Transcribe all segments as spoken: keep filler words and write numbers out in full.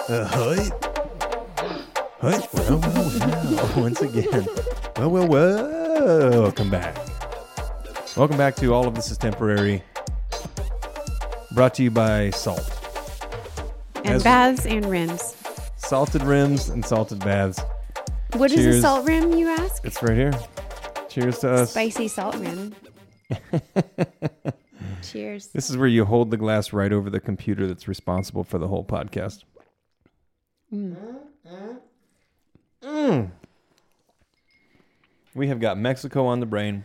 Uh, hi. Hi. Well, well, well. Once again. Well, well, well. Welcome back. Welcome back to All of This is Temporary. Brought to you by Salt. And As baths and rims. Salted rims and salted baths. What is Cheers. a salt rim, you ask? It's right here. Cheers to us. Spicy salt rim. Cheers. This is where you hold the glass right over the computer that's responsible for the whole podcast. Mm. Mm. We have got Mexico on the brain.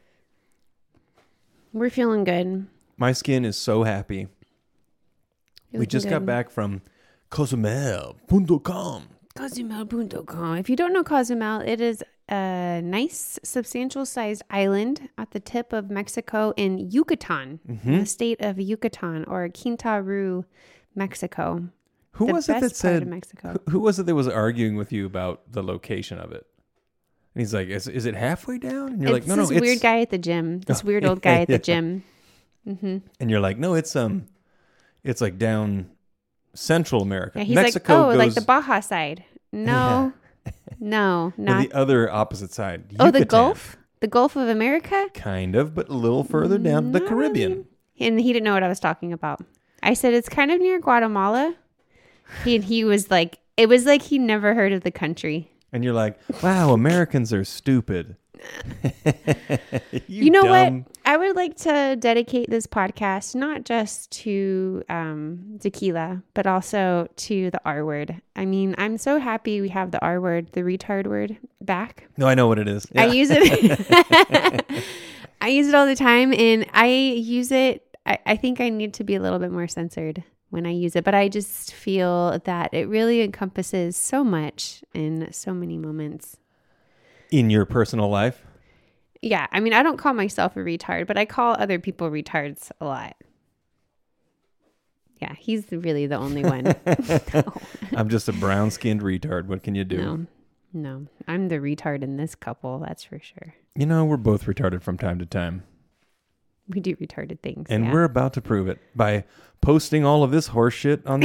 We're feeling good. My skin is so happy. Feeling We just got good. back from Cozumel dot com. Cozumel dot com. If you don't know Cozumel, it is a nice, substantial-sized island at the tip of Mexico in Yucatan, Mm-hmm. the state of Yucatan, or Quintana Roo, Mexico. Who the was it best that part said? of Mexico. Who, who was it that was arguing with you about the location of it? And he's like, "Is is it halfway down?" And you're it's like, "No, no, this it's." weird guy at the gym. This Oh, weird old yeah, guy at yeah. the gym. Mm-hmm. And you're like, "No, it's um, it's like down Central America." Yeah, he's Mexico like, oh, goes like the Baja side. No, no, to not. the other opposite side. Oh, the Yucatan. Gulf? The Gulf of America? Kind of, but a little further down, the Not Caribbean. really. And he didn't know what I was talking about. I said, it's kind of near Guatemala. He, and he was like, it was like he never heard of the country. And you're like, "Wow, Americans are stupid." you, You know dumb. what? I would like to dedicate this podcast not just to um, tequila, but also to the R word. I mean, I'm so happy we have the R word, the retard word, back. No, I know what it is. I Yeah. use it. I use it all the time, and I use it. I, I think I need to be a little bit more censored when I use it, but I just feel that it really encompasses so much in so many moments. In your personal life. Yeah, I mean, I don't call myself a retard, but I call other people retards a lot. Yeah, he's really the only one. No. I'm just a brown-skinned retard. What can you do? No, no, I'm the retard in this couple. That's for sure. You know, we're both retarded from time to time. We do retarded things. And yeah. we're about to prove it by posting all of this horse shit on the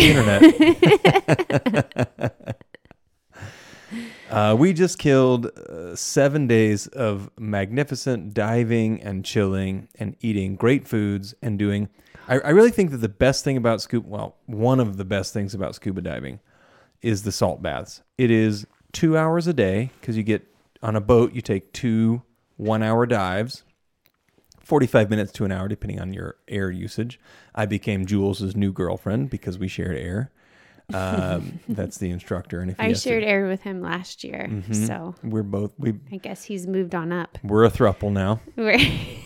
internet. uh, we just killed uh, seven days of magnificent diving and chilling and eating great foods and doing... I, I really think that the best thing about scuba... Well, one of the best things about scuba diving is the salt baths. It is two hours a day because you get... On a boat, you take two one-hour dives. forty-five minutes to an hour, depending on your air usage. I became Jules' new girlfriend because we shared air. Um, that's the instructor. And if he I has to- shared air with him last year, Mhm. so We're both we I guess he's moved on up. we're a throuple now. We're-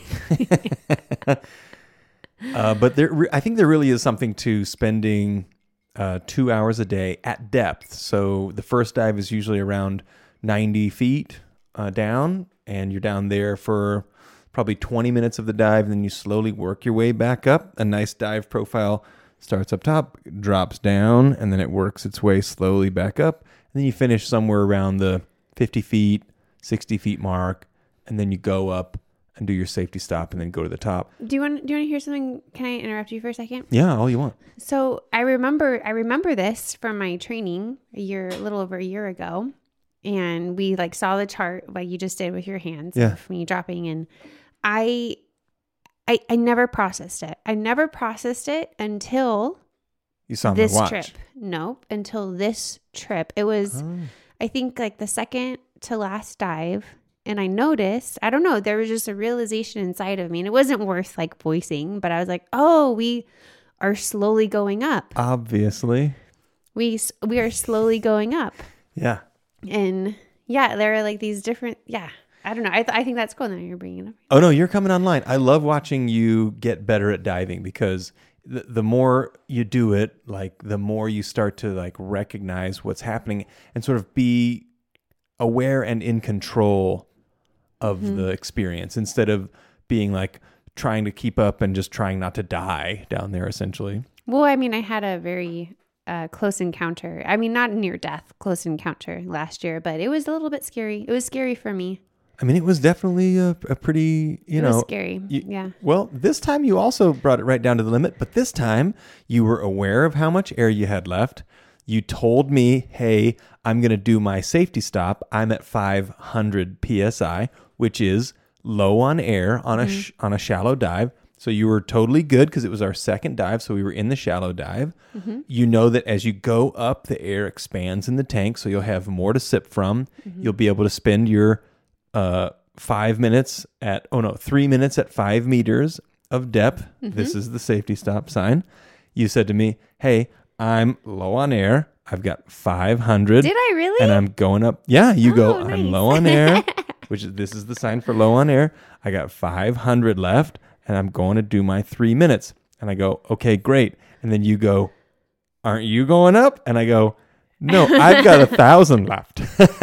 Uh, but there, re- I think there really is something to spending uh, two hours a day at depth. So the first dive is usually around ninety feet uh, down, and you're down there for probably twenty minutes of the dive, and then you slowly work your way back up. A nice dive profile starts up top, drops down, and then it works its way slowly back up. And then you finish somewhere around the fifty feet, sixty feet mark, and then you go up and do your safety stop and then go to the top. do you want? Do you want to hear something? Can I interrupt you for a second? Yeah, all you want. So I remember, I remember this from my training a year, a little over a year ago, and we like saw the chart like you just did with your hands, Yeah. of me dropping in. I, I, I never processed it. I never processed it until You saw my this watch. trip. Nope, until this trip. It was, Oh. I think, like the second to last dive. And I noticed, I don't know, there was just a realization inside of me. And it wasn't worth like voicing, but I was like, oh, we are slowly going up. Obviously. We s- we are slowly going up. Yeah. And yeah, there are like these different, yeah. I don't know. I, th- I think that's cool. Now you're bringing it up. Oh, no, you're coming online. I love watching you get better at diving because the, the more you do it, like the more you start to like recognize what's happening and sort of be aware and in control of Mm-hmm. the experience instead of being like trying to keep up and just trying not to die down there, essentially. Well, I mean, I had a very uh, close encounter. I mean, not near death, close encounter last year, but it was a little bit scary. It was scary for me. I mean, it was definitely a, a pretty, you it know, was scary. you- yeah. Well, this time you also brought it right down to the limit, but this time you were aware of how much air you had left. You told me, hey, I'm going to do my safety stop. I'm at five hundred P S I, which is low on air on a Mm-hmm. sh- on a shallow dive. So you were totally good because it was our second dive. So we were in the shallow dive. Mm-hmm. You know that as you go up, the air expands in the tank. So you'll have more to sip from. Mm-hmm. You'll be able to spend your uh, five minutes at, oh no, three minutes at five meters of depth. Mm-hmm. This is the safety stop sign. You said to me, hey, I'm low on air. I've got five hundred. Did I really? And I'm going up. Yeah, you Oh, go, nice. I'm low on air, which is, this is the sign for low on air. I got five hundred left and I'm going to do my three minutes. And I go, okay, great. And then you go, aren't you going up? And I go, no, I've got a thousand left.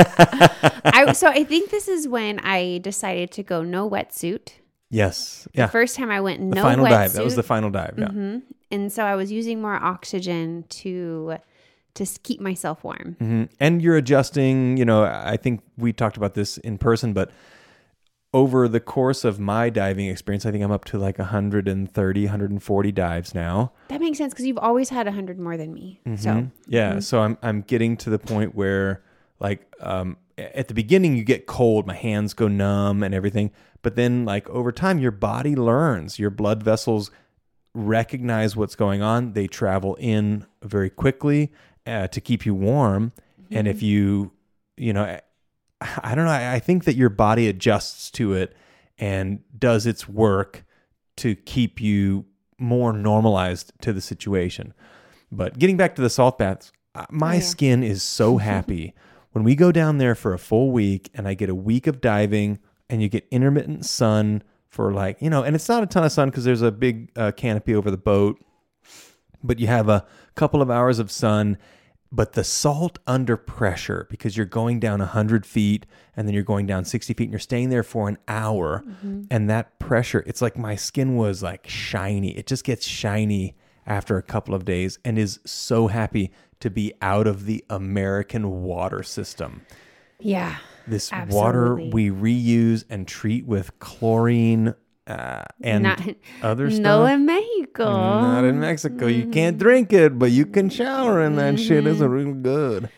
I, so I think this is when I decided to go no wetsuit. Yes. Yeah. The first time I went The no final wetsuit. dive. That was the final dive. Yeah. hmm And so I was using more oxygen to to s- keep myself warm. hmm And you're adjusting, you know, I think we talked about this in person, but over the course of my diving experience, I think I'm up to like one hundred thirty, one hundred forty dives now. That makes sense because you've always had one hundred more than me. Mhm. So yeah, so I'm I'm getting to the point where like um at the beginning you get cold, my hands go numb and everything, but then like over time your body learns, your blood vessels recognize what's going on, they travel in very quickly uh, to keep you warm, Mm-hmm. and if you you know I, I don't know, I, I think that your body adjusts to it and does its work to keep you more normalized to the situation. But getting back to the salt baths, uh, my Oh, yeah. skin is so happy when we go down there for a full week and I get a week of diving and you get intermittent sun for like, you know, and it's not a ton of sun because there's a big uh, canopy over the boat, but you have a couple of hours of sun. But the salt under pressure, because you're going down one hundred feet and then you're going down sixty feet and you're staying there for an hour. Mm-hmm. And that pressure, it's like my skin was like shiny. It just gets shiny after a couple of days and is so happy to be out of the American water system. yeah, This Absolutely. water we reuse and treat with chlorine uh, and Not- other stuff. no in Mexico. Not in Mexico. You can't drink it, but you can shower in that shit. It's real good.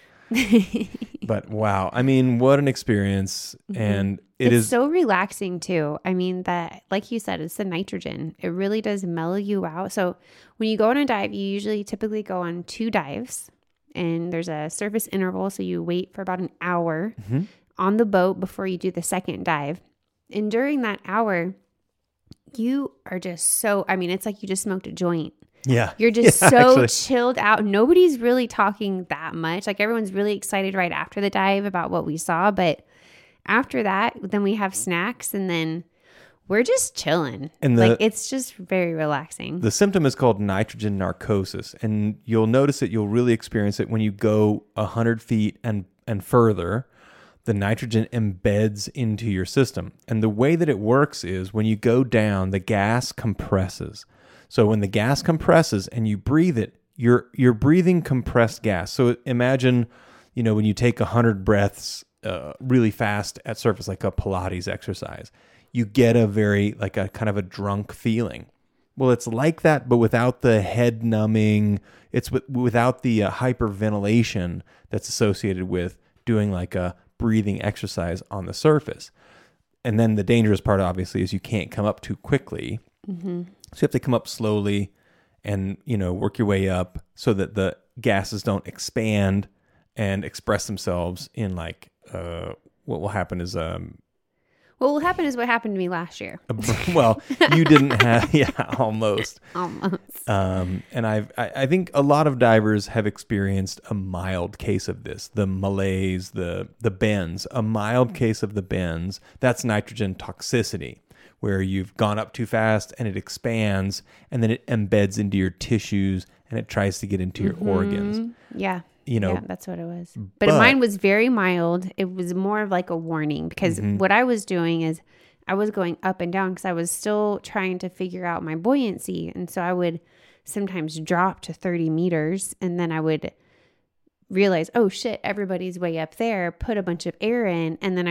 But wow, I mean, what an experience. And it it's is so relaxing too. I mean, that, like you said, it's the nitrogen. It really does mellow you out. So when you go on a dive, you usually typically go on two dives and there's a surface interval. So you wait for about an hour Mhm. on the boat before you do the second dive. And during that hour, you are just so, I mean, it's like you just smoked a joint. yeah. You're just Yeah, so actually. chilled out. Nobody's really talking that much. Like everyone's really excited right after the dive about what we saw. But after that, then we have snacks and then we're just chilling. And the- like it's just very relaxing. The symptom is called nitrogen narcosis, and you'll notice it. You'll really experience it when you go a hundred feet and and further. The nitrogen embeds into your system, and the way that it works is when you go down, the gas compresses. So when the gas compresses and you breathe it, you're you're breathing compressed gas. So imagine, you know, when you take a hundred breaths uh, really fast at surface, like a Pilates exercise, you get a very like a kind of a drunk feeling. Well, it's like that, but without the head numbing. It's with, without the uh, hyperventilation that's associated with doing like a breathing exercise on the surface. And then the dangerous part, obviously, is you can't come up too quickly. Mm-hmm. So you have to come up slowly and, you know, work your way up so that the gases don't expand and express themselves in like, uh, what will happen is, um, What will happen is what happened to me last year. well, you didn't have, yeah, almost. Almost. Um, and I've, I, I think a lot of divers have experienced a mild case of this. The malaise, the the bends, a mild case of the bends. That's nitrogen toxicity, where you've gone up too fast and it expands, and then it embeds into your tissues and it tries to get into your organs. Mhm. Yeah. You know, yeah, that's what it was. But, but- mine was very mild. It was more of like a warning because Mhm. what I was doing is I was going up and down because I was still trying to figure out my buoyancy. And so I would sometimes drop to thirty meters and then I would realize, oh shit, everybody's way up there, put a bunch of air in. And then I would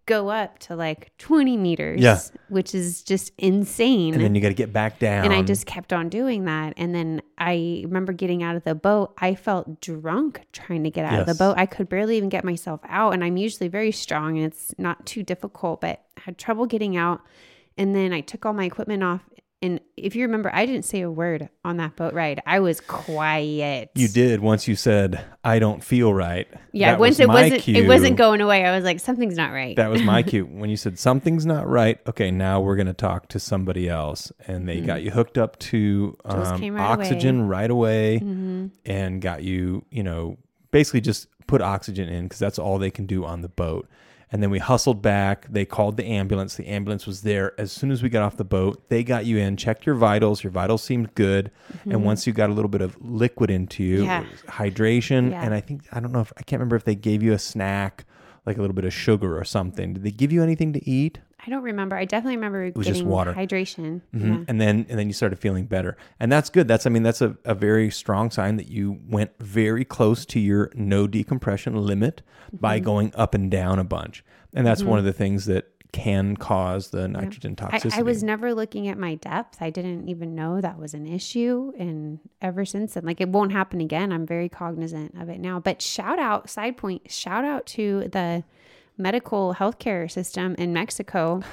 go up to like twenty meters, Yeah. which is just insane. And then you got to get back down. And I just kept on doing that. And then I remember getting out of the boat. I felt drunk trying to get out Yes. of the boat. I could barely even get myself out. And I'm usually very strong and it's not too difficult, but I had trouble getting out. And then I took all my equipment off. And if you remember, I didn't say a word on that boat ride. I was quiet. You did once you said, I don't feel right. Yeah, That once was it my wasn't cue. it wasn't going away. I was like, something's not right. That was my cue. When you said something's not right, okay, now we're going to talk to somebody else. And they mm. got you hooked up to um, right oxygen away. right away mm-hmm. and got you, you know, basically just put oxygen in because that's all they can do on the boat. And then we hustled back. They called the ambulance. The ambulance was there as soon as we got off the boat. They got you in, checked your vitals. Your vitals seemed good. Mm-hmm. And once you got a little bit of liquid into you, yeah. hydration. Yeah. And I think, I don't know if, I can't remember if they gave you a snack, like a little bit of sugar or something. Did they give you anything to eat? I don't remember. I definitely remember it was getting just water. hydration. Mm-hmm. Yeah. And then and then you started feeling better. And that's good. That's I mean, that's a, a very strong sign that you went very close to your no decompression limit mm-hmm. by going up and down a bunch. And that's mm-hmm. one of the things that can cause the nitrogen yeah. toxicity. I, I was never looking at my depth. I didn't even know that was an issue. And ever since then, like it won't happen again. I'm very cognizant of it now. But shout out, side point, shout out to the medical healthcare system in Mexico.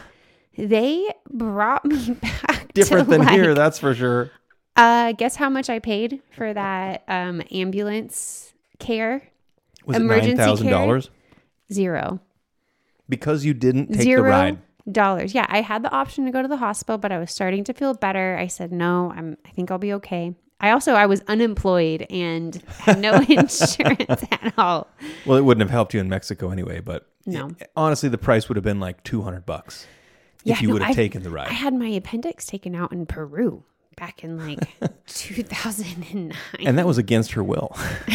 They brought me back different to than like, here, that's for sure. Uh, guess how much I paid for that um, ambulance care? Was it emergency nine thousand dollars? Care? Zero. Because you didn't take Zero the ride. dollars. Yeah, I had the option to go to the hospital, but I was starting to feel better. I said, no, I'm. I think I'll be okay. I also, I was unemployed and had no insurance at all. Well, it wouldn't have helped you in Mexico anyway, but no. it, honestly, the price would have been like two hundred bucks yeah, if you no, would have I've, taken the ride. I had my appendix taken out in Peru back in like two thousand nine. And that was against her will.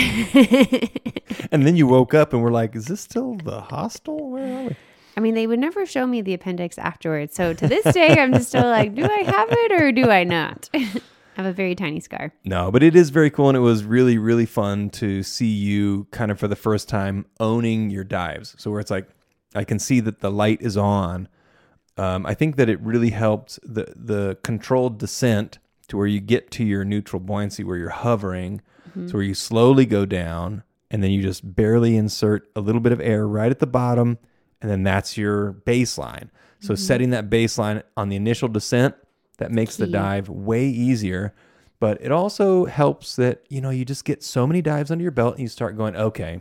And then you woke up and were like, is this still the hostel? Where are we? I mean, they would never show me the appendix afterwards. So to this day, I'm just still like, do I have it or do I not? I have a very tiny scar. No, but it is very cool. And it was really, really fun to see you kind of for the first time owning your dives. So where it's like, I can see that the light is on. Um, I think that it really helped the, the controlled descent to where you get to your neutral buoyancy, where you're hovering. Mm-hmm. So where you slowly go down and then you just barely insert a little bit of air right at the bottom. And then that's your baseline. So mm-hmm. setting that baseline on the initial descent, that makes Key. the dive way easier. But it also helps that, you know, you just get so many dives under your belt and you start going, okay,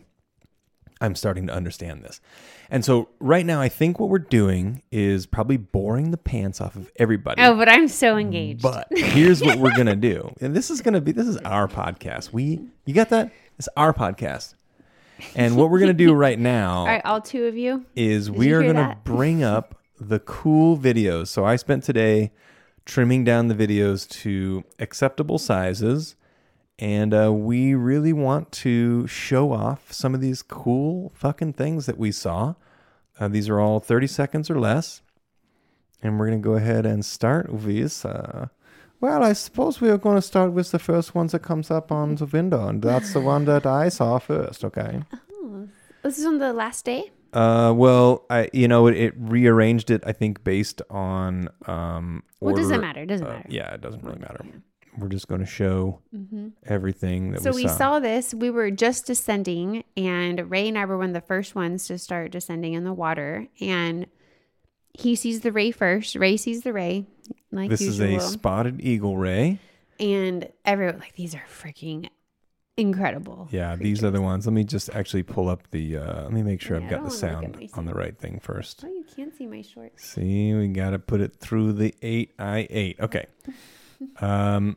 I'm starting to understand this. And so right now, I think what we're doing is probably boring the pants off of everybody. Oh, but I'm so engaged. But here's what we're going to do. And this is going to be, this is our podcast. We, you got that? It's our podcast. And what we're going to do right now all right, all two of you is Did we are going to that? bring up the cool videos. So I spent today trimming down the videos to acceptable sizes. And uh, we really want to show off some of these cool fucking things that we saw. Uh, these are all thirty seconds or less. And we're going to go ahead and start with... Uh, well, I suppose we are going to start with the first ones that comes up on the window. And that's the one that I saw first, okay? Oh, was this on the last day? Uh, well, I you know, it, it rearranged it, I think, based on... Um, well, order. doesn't matter. Doesn't uh, matter. Yeah, it doesn't really matter. We're just going to show mm-hmm. everything that so we saw. So saw. we saw this. We were just descending, and Ray and I were one of the first ones to start descending in the water. And he sees the ray first. Ray sees the ray, like this usual. is a spotted eagle ray. And everyone, like, these are freaking incredible. Yeah, creatures. These are the ones. Let me just actually pull up the, uh, let me make sure Yeah, I've I got don't the wanna look at sound my on the right thing first. Oh, you can't see my shorts. See, we got to put it through the eight I eight. Okay. um,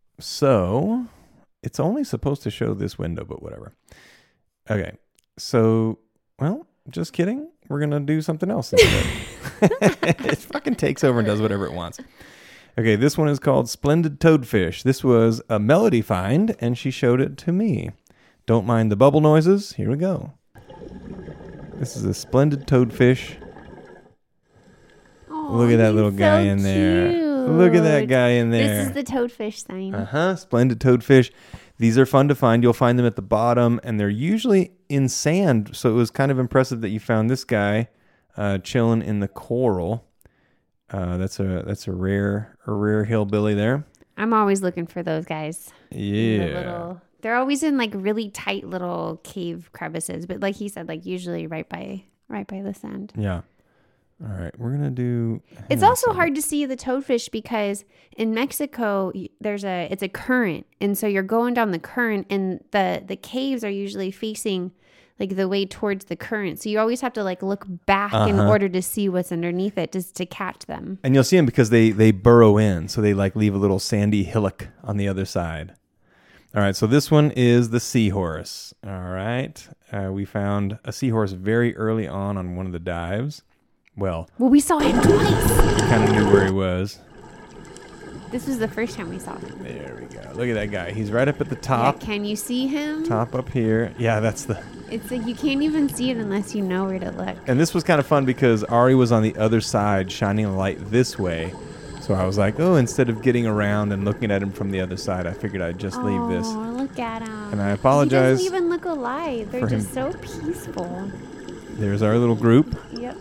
so it's only supposed to show this window, but whatever. Okay. So, well, just kidding. We're going to do something else instead. It fucking takes over and does whatever it wants. Okay, this one is called Splendid Toadfish. This was a Melody find, and she showed it to me. Don't mind the bubble noises. Here we go. This is a Splendid Toadfish. Oh, Look at that little so guy in there. cute. Look at that guy in there. This is the toadfish sign. Uh-huh, Splendid Toadfish. These are fun to find. You'll find them at the bottom, and they're usually in sand, so it was kind of impressive that you found this guy. uh, chilling in the coral. Uh, that's a that's a rare a rare hillbilly there. I'm always looking for those guys. Yeah. The little, they're always in like really tight little cave crevices, but like he said, like usually right by right by the sand. Yeah. All right, we're gonna do. It's also hard to see the toadfish because in Mexico there's a it's a current, and so you're going down the current, and the the caves are usually facing like the way towards the current. So you always have to like look back uh-huh. in order to see what's underneath it, just to catch them. And you'll see them because they they burrow in, so they like leave a little sandy hillock on the other side. All right, so this one is the seahorse. All right, uh, we found a seahorse very early on on one of the dives. Well, well, we saw him twice. Kind of knew where he was. This was the first time we saw him. There we go. Look at that guy. He's right up at the top. Yeah, can you see him? Top up here. Yeah, that's the... It's like you can't even see it unless you know where to look. And this was kind of fun because Ari was on the other side shining a light this way. So I was like, oh, instead of getting around and looking at him from the other side, I figured I'd just oh, leave this. Oh, look at him. And I apologize. He doesn't even look alive. They're just him. so peaceful. There's our little group. Yep.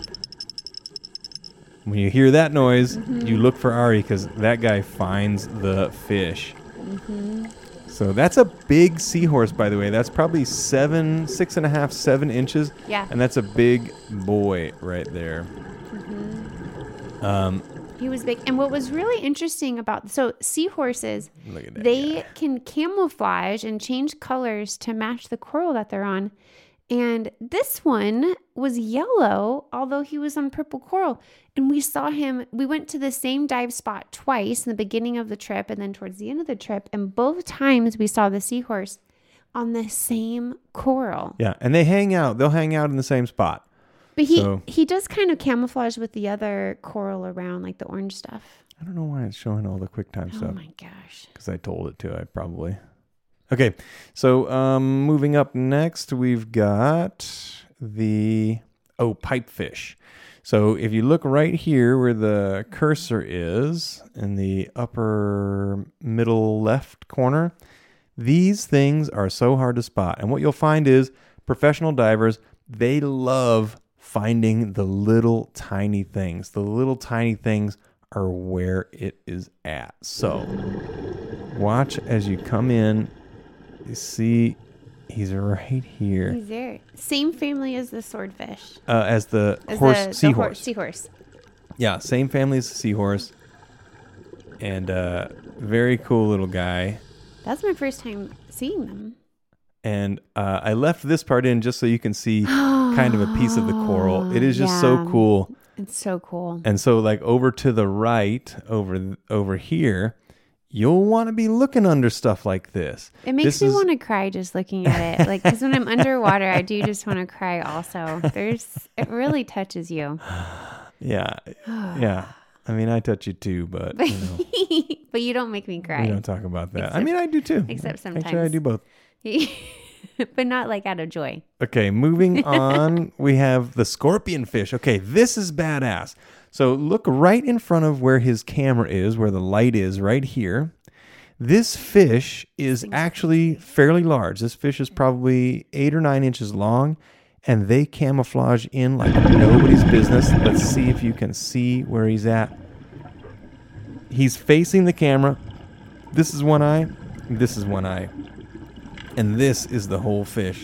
When you hear that noise, mm-hmm. you look for Ari because that guy finds the fish. Mm-hmm. So that's a big seahorse, by the way. That's probably seven, six and a half, seven inches. Yeah. And that's a big boy right there. Mm-hmm. Um, he was big. And what was really interesting about, so seahorses, look at that they guy. can camouflage and change colors to match the coral that they're on. And this one was yellow, although he was on purple coral. And we saw him, we went to the same dive spot twice in the beginning of the trip and then towards the end of the trip. And both times we saw the seahorse on the same coral. Yeah, and they hang out. They'll hang out in the same spot. But he, so, he does kind of camouflage with the other coral around, like the orange stuff. I don't know why it's showing all the QuickTime oh stuff. Oh my gosh. Because I told it to, I probably... Okay, so um, moving up next, we've got the, oh, pipefish. So if you look right here where the cursor is in the upper middle left corner, these things are so hard to spot. And what you'll find is professional divers, they love finding the little tiny things. The little tiny things are where it is at. So watch as you come in. You see, he's right here. He's there. Same family as the swordfish. Uh, as the as horse, the, seahorse. The horse, seahorse. Yeah, same family as the seahorse. And uh, very cool little guy. That's my first time seeing them. And uh, I left this part in just so you can see kind of a piece of the coral. It is just yeah. so cool. It's so cool. And so, like, over to the right, over over here, you'll want to be looking under stuff like this. It makes this me is... want to cry just looking at it. Like, because when I'm underwater, I do just want to cry also. There's, it really touches you. Yeah. Yeah. I mean, I touch you too, but, you know. But you don't make me cry. We don't talk about that. Except, I mean, I do too. Except sometimes. Actually, I do both. But not like out of joy. Okay, moving on, we have the scorpion fish. Okay, this is badass. So look right in front of where his camera is, where the light is right here. This fish is actually fairly large. This fish is probably eight or nine inches long, and they camouflage in like nobody's business. Let's see if you can see where he's at. He's facing the camera. This is one eye. This is one eye. And this is the whole fish.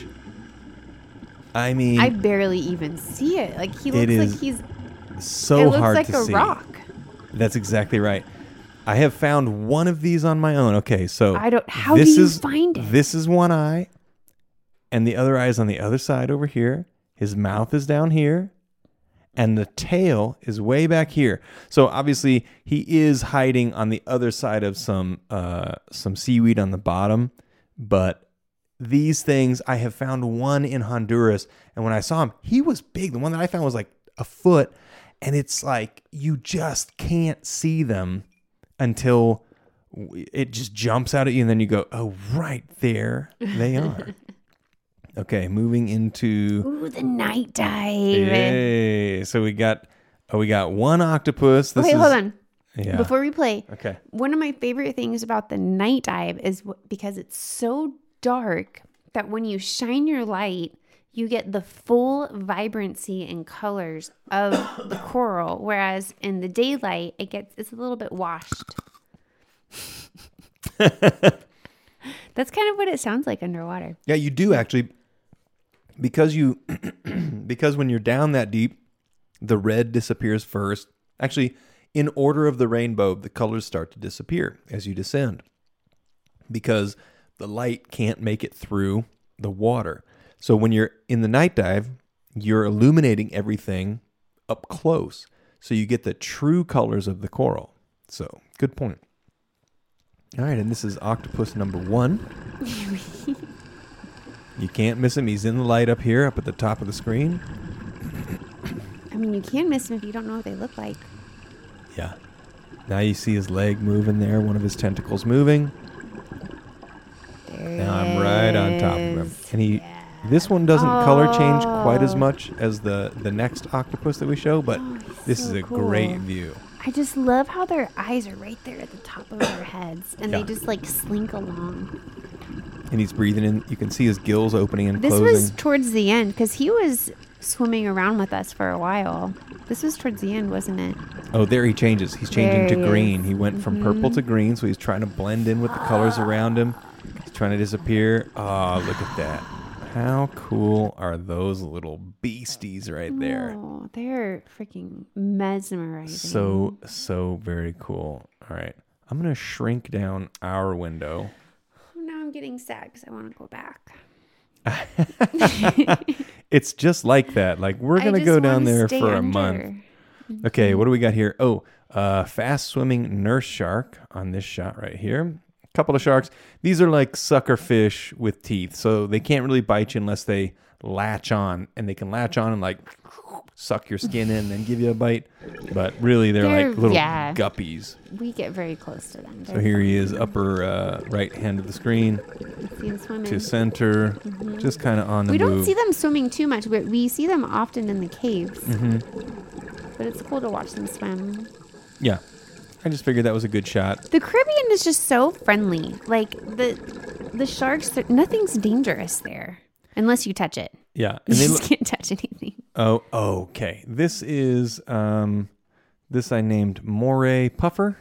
I mean... I barely even see it. Like, he looks like he's... so it looks hard like to a see. rock. That's exactly right. I have found one of these on my own. Okay, so I don't. How this do you is, find it? This is one eye, and the other eye is on the other side over here. His mouth is down here, and the tail is way back here. So obviously he is hiding on the other side of some uh, some seaweed on the bottom. But these things, I have found one in Honduras, and when I saw him, he was big. The one that I found was like a foot. And it's like you just can't see them until it just jumps out at you. And then you go, oh, right there they are. Okay, moving into... Ooh, the night dive. Hey, so we got oh, we got one octopus. This Wait, is, hold on. Yeah. Before we play, okay. One of my favorite things about the night dive is w- because it's so dark that when you shine your light, you get the full vibrancy and colors of the coral, whereas in the daylight, it gets it's a little bit washed. That's kind of what it sounds like underwater. Yeah, you do actually, because you because when you're down that deep, the red disappears first. Actually, in order of the rainbow, the colors start to disappear as you descend, because the light can't make it through the water. So when you're in the night dive, you're illuminating everything up close. So you get the true colors of the coral. So good point. All right, and this is octopus number one. You can't miss him. He's in the light up here, up at the top of the screen. I mean, you can miss them if you don't know what they look like. Yeah. Now you see his leg moving there, one of his tentacles moving. There Now I'm right on top of him. is. And he, Yeah. this one doesn't color change quite as Oh. much as the, the next octopus that we show, but Oh, he's this so is a cool. great view. I just love how their eyes are right there at the top of their heads, and Yeah. they just like slink along. And he's breathing in. You can see his gills opening and This closing. was towards the end because he was swimming around with us for a while. This was towards the end, wasn't it? Oh, there he changes. He's changing There to he green. is. He went from purple to green, so he's trying to blend in with the colors around him. He's trying to disappear. Oh, look at that. How cool are those little beasties right there? Oh, they're freaking mesmerizing. So, so very cool. All right. I'm going to shrink down our window. Oh, now I'm getting sad because I want to go back. It's just like that. Like, we're I going to just go down wanna there stay for a under. month. Okay, what do we got here? Oh, uh, fast swimming nurse shark on this shot right here. A couple of sharks. These are like sucker fish with teeth, so they can't really bite you unless they latch on, and they can latch on and like suck your skin in and give you a bite. But really, they're, They're- like little yeah. guppies. We get very close to them. So here he is, upper uh, right hand of the screen See them swimming. to center, just kind of on the We move. don't see them swimming too much, but we see them often in the caves. Mm-hmm. But it's cool to watch them swim. Yeah, I just figured that was a good shot. The Caribbean is just so friendly. Like the the sharks, they're- nothing's dangerous there unless you touch it. Yeah, You and they just look. can't touch anything. Oh, okay. This is um, this I named Moray Puffer.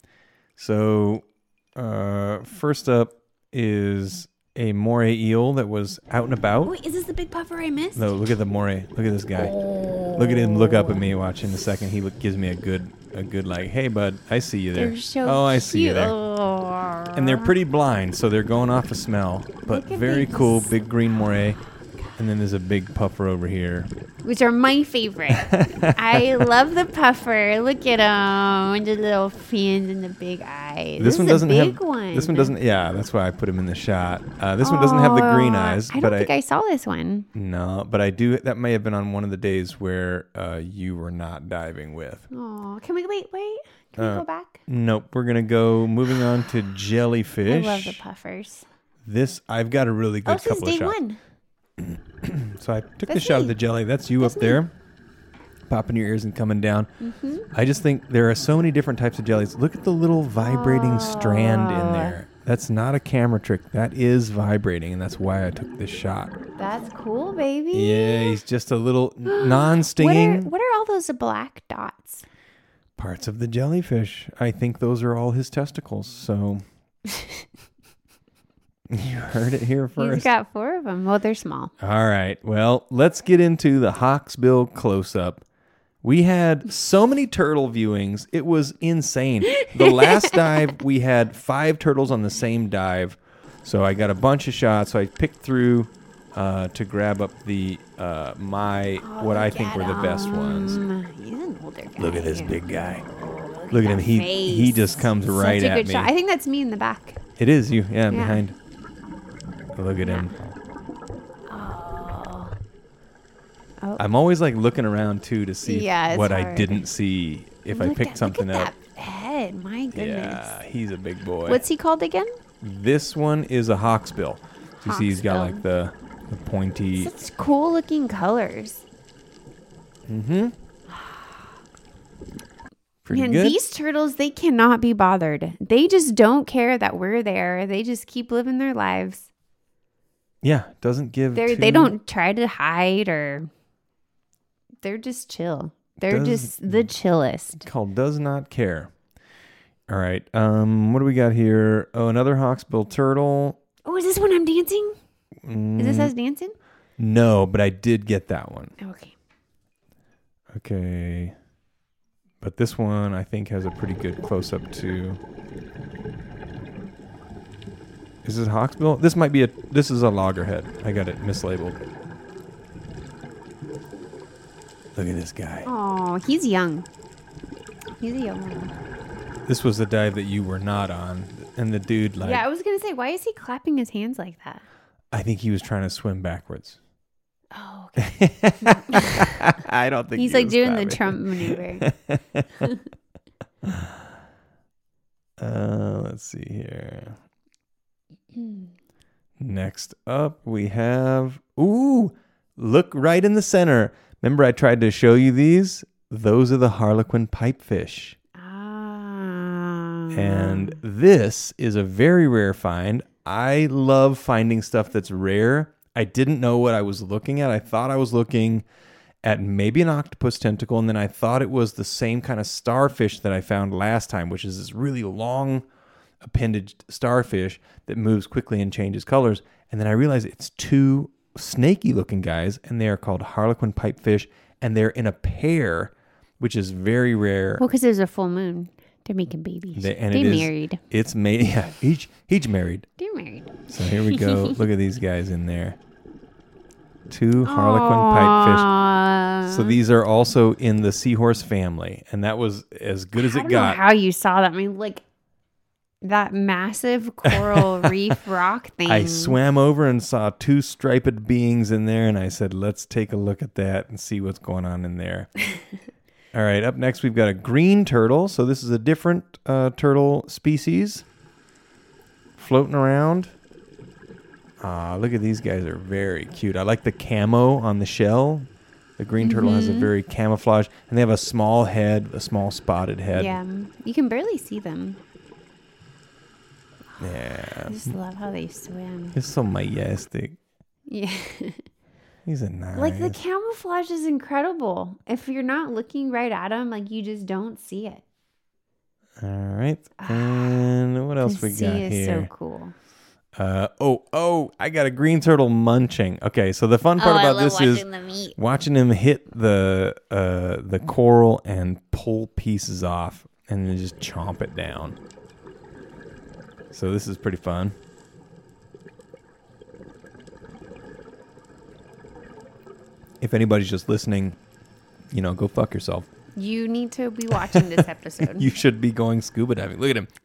So, uh, first up is a moray eel that was out and about. Wait, is this the big puffer I missed? No, look at the moray. Look at this guy. Look at him. Look up at me. Watch in a second. He look, gives me a good, a good like, hey bud, I see you there. They're so oh, I see you cute. there. Oh. And they're pretty blind, so they're going off a smell. But Look at very these. cool, big green moray. And then there's a big puffer over here. Which are my favorite. I love the puffer. Look at him. And the little fins and the big eyes. This, This, one is doesn't a big have. one. This one doesn't. Yeah, that's why I put him in the shot. Uh, this one doesn't have the green Oh, eyes, I don't but think I, saw this one. no, but I do. That may have been on one of the days where uh, you were not diving with. Oh, can we wait? Wait. Can Uh, we go back? Nope. We're gonna go. Moving on to I jellyfish. love the puffers. This I've got a really good Oh, this is couple of day shots. one. So I took the That's shot of me. the jelly. That's you That's up me. there, popping your ears and coming down. Mm-hmm. I just think there are so many different types of jellies. Look at the little vibrating strand in Oh. there. That's not a camera trick. That is vibrating, and that's why I took this shot. That's cool, baby. Yeah, he's just a little What are, non-stinging what are all those black dots? parts of the jellyfish. I think those are all his testicles. So you heard it here first. He's got four of them. Well, they're small. All right. Well, let's get into the Hawksbill close-up. We had so many turtle viewings. It was insane. The last dive, we had five turtles on the same dive. So I got a bunch of shots. So I picked through uh, to grab up the uh, my Oh, what I look think at were the best ones. him. He's an older guy. Look at this big guy. Look, Look at him. that He face. he just comes right Such a at good me. shot. I think that's me in the back. It is you. Yeah, Yeah. behind. Look at him. Oh. Oh. I'm always like looking around too to see Yeah, it's what I hard. didn't see if I Look picked at- something look up. at that head. My goodness. Yeah, he's a big boy. What's he called again? This one is a hawksbill. You see, he's got Hawksbill. like the, the pointy. Such cool looking colors. Mm-hmm. Pretty Man, good. these turtles, they cannot be bothered. They just don't care that we're there. They just keep living their lives. Yeah, doesn't give. They too, they don't try to hide or. They're just chill. They're Does- just the chillest. Called does not care. All right. Um, what do we got here? Oh, another hawksbill turtle. Oh, is this when I'm dancing? Mm, Is this us dancing? no, but I did get that one. Okay. Okay. But this one I think has a pretty good close up too. Is this hawksbill? This might be a. This is a loggerhead. I got it mislabeled. Look at this guy. Oh, he's young. He's a young one. This was the dive that you were not on, and the dude like. Yeah, I was gonna say, why is he clapping his hands like that? I think he was trying to swim backwards. Oh, okay. I don't think He's he like was doing the clapping. Trump maneuver. uh, let's see here. Next up, we have. Ooh, look right in the center. Remember, I tried to show you these. Those are the Harlequin pipefish. Ah. And this is a very rare find. I love finding stuff that's rare. I didn't know what I was looking at. I thought I was looking at maybe an octopus tentacle, and then I thought it was the same kind of starfish that I found last time, which is this really long appendaged starfish that moves quickly and changes colors. And then I realized it's two snaky looking guys, and they are called Harlequin pipefish, and they're in a pair, which is very rare. Well, because there's a full moon. They're making babies. They, and They're it is- married. It's made. Yeah, each each married. They're married. So here we go. Look at these guys in there. Two Harlequin pipefish. Aww. So these are also in the seahorse family, and that was as good as I it don't got. know how you saw that. I mean, like that massive coral reef rock thing. I swam over and saw two striped beings in there, and I said, let's take a look at that and see what's going on in there. All right, up next we've got a green turtle. So this is a different uh, turtle species floating around. Ah, look at these guys. Are very cute. I like the camo on the shell. The green turtle has a very camouflage, and they have a small head, a small spotted head. Yeah, you can barely see them. Yeah. I just love how they swim. It's so majestic. Yeah. He's a nice. Like the camouflage is incredible. If you're not looking right at them, like you just don't see it. All right. And what else the we sea got is here? so cool. Uh, oh, oh, I got a green turtle munching. Okay, so the fun part oh, I about love this watching is them eat. watching him hit the uh, the coral and pull pieces off and then just chomp it down. So this is pretty fun. If anybody's just listening, you know, go fuck yourself. You need to be watching this episode. You should be going scuba diving. Look at him.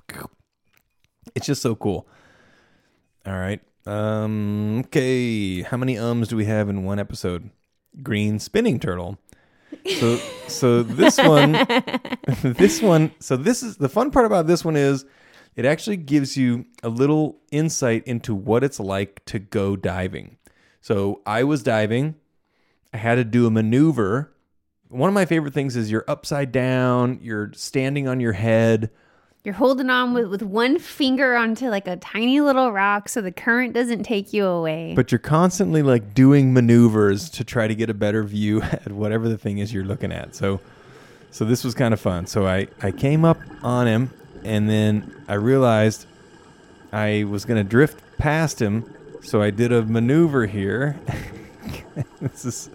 It's just so cool. All right. Um, okay. How many ums do we have in one episode? Green spinning turtle. So, so this one, this one, so this is the fun part about this one is it actually gives you a little insight into what it's like to go diving. So I was diving. I had to do a maneuver. One of my favorite things is you're upside down, you're standing on your head. You're holding on with, with one finger onto like a tiny little rock so the current doesn't take you away. But you're constantly like doing maneuvers to try to get a better view at whatever the thing is you're looking at. So so this was kind of fun. So I, I came up on him, and then I realized I was going to drift past him. So I did a maneuver here. This is...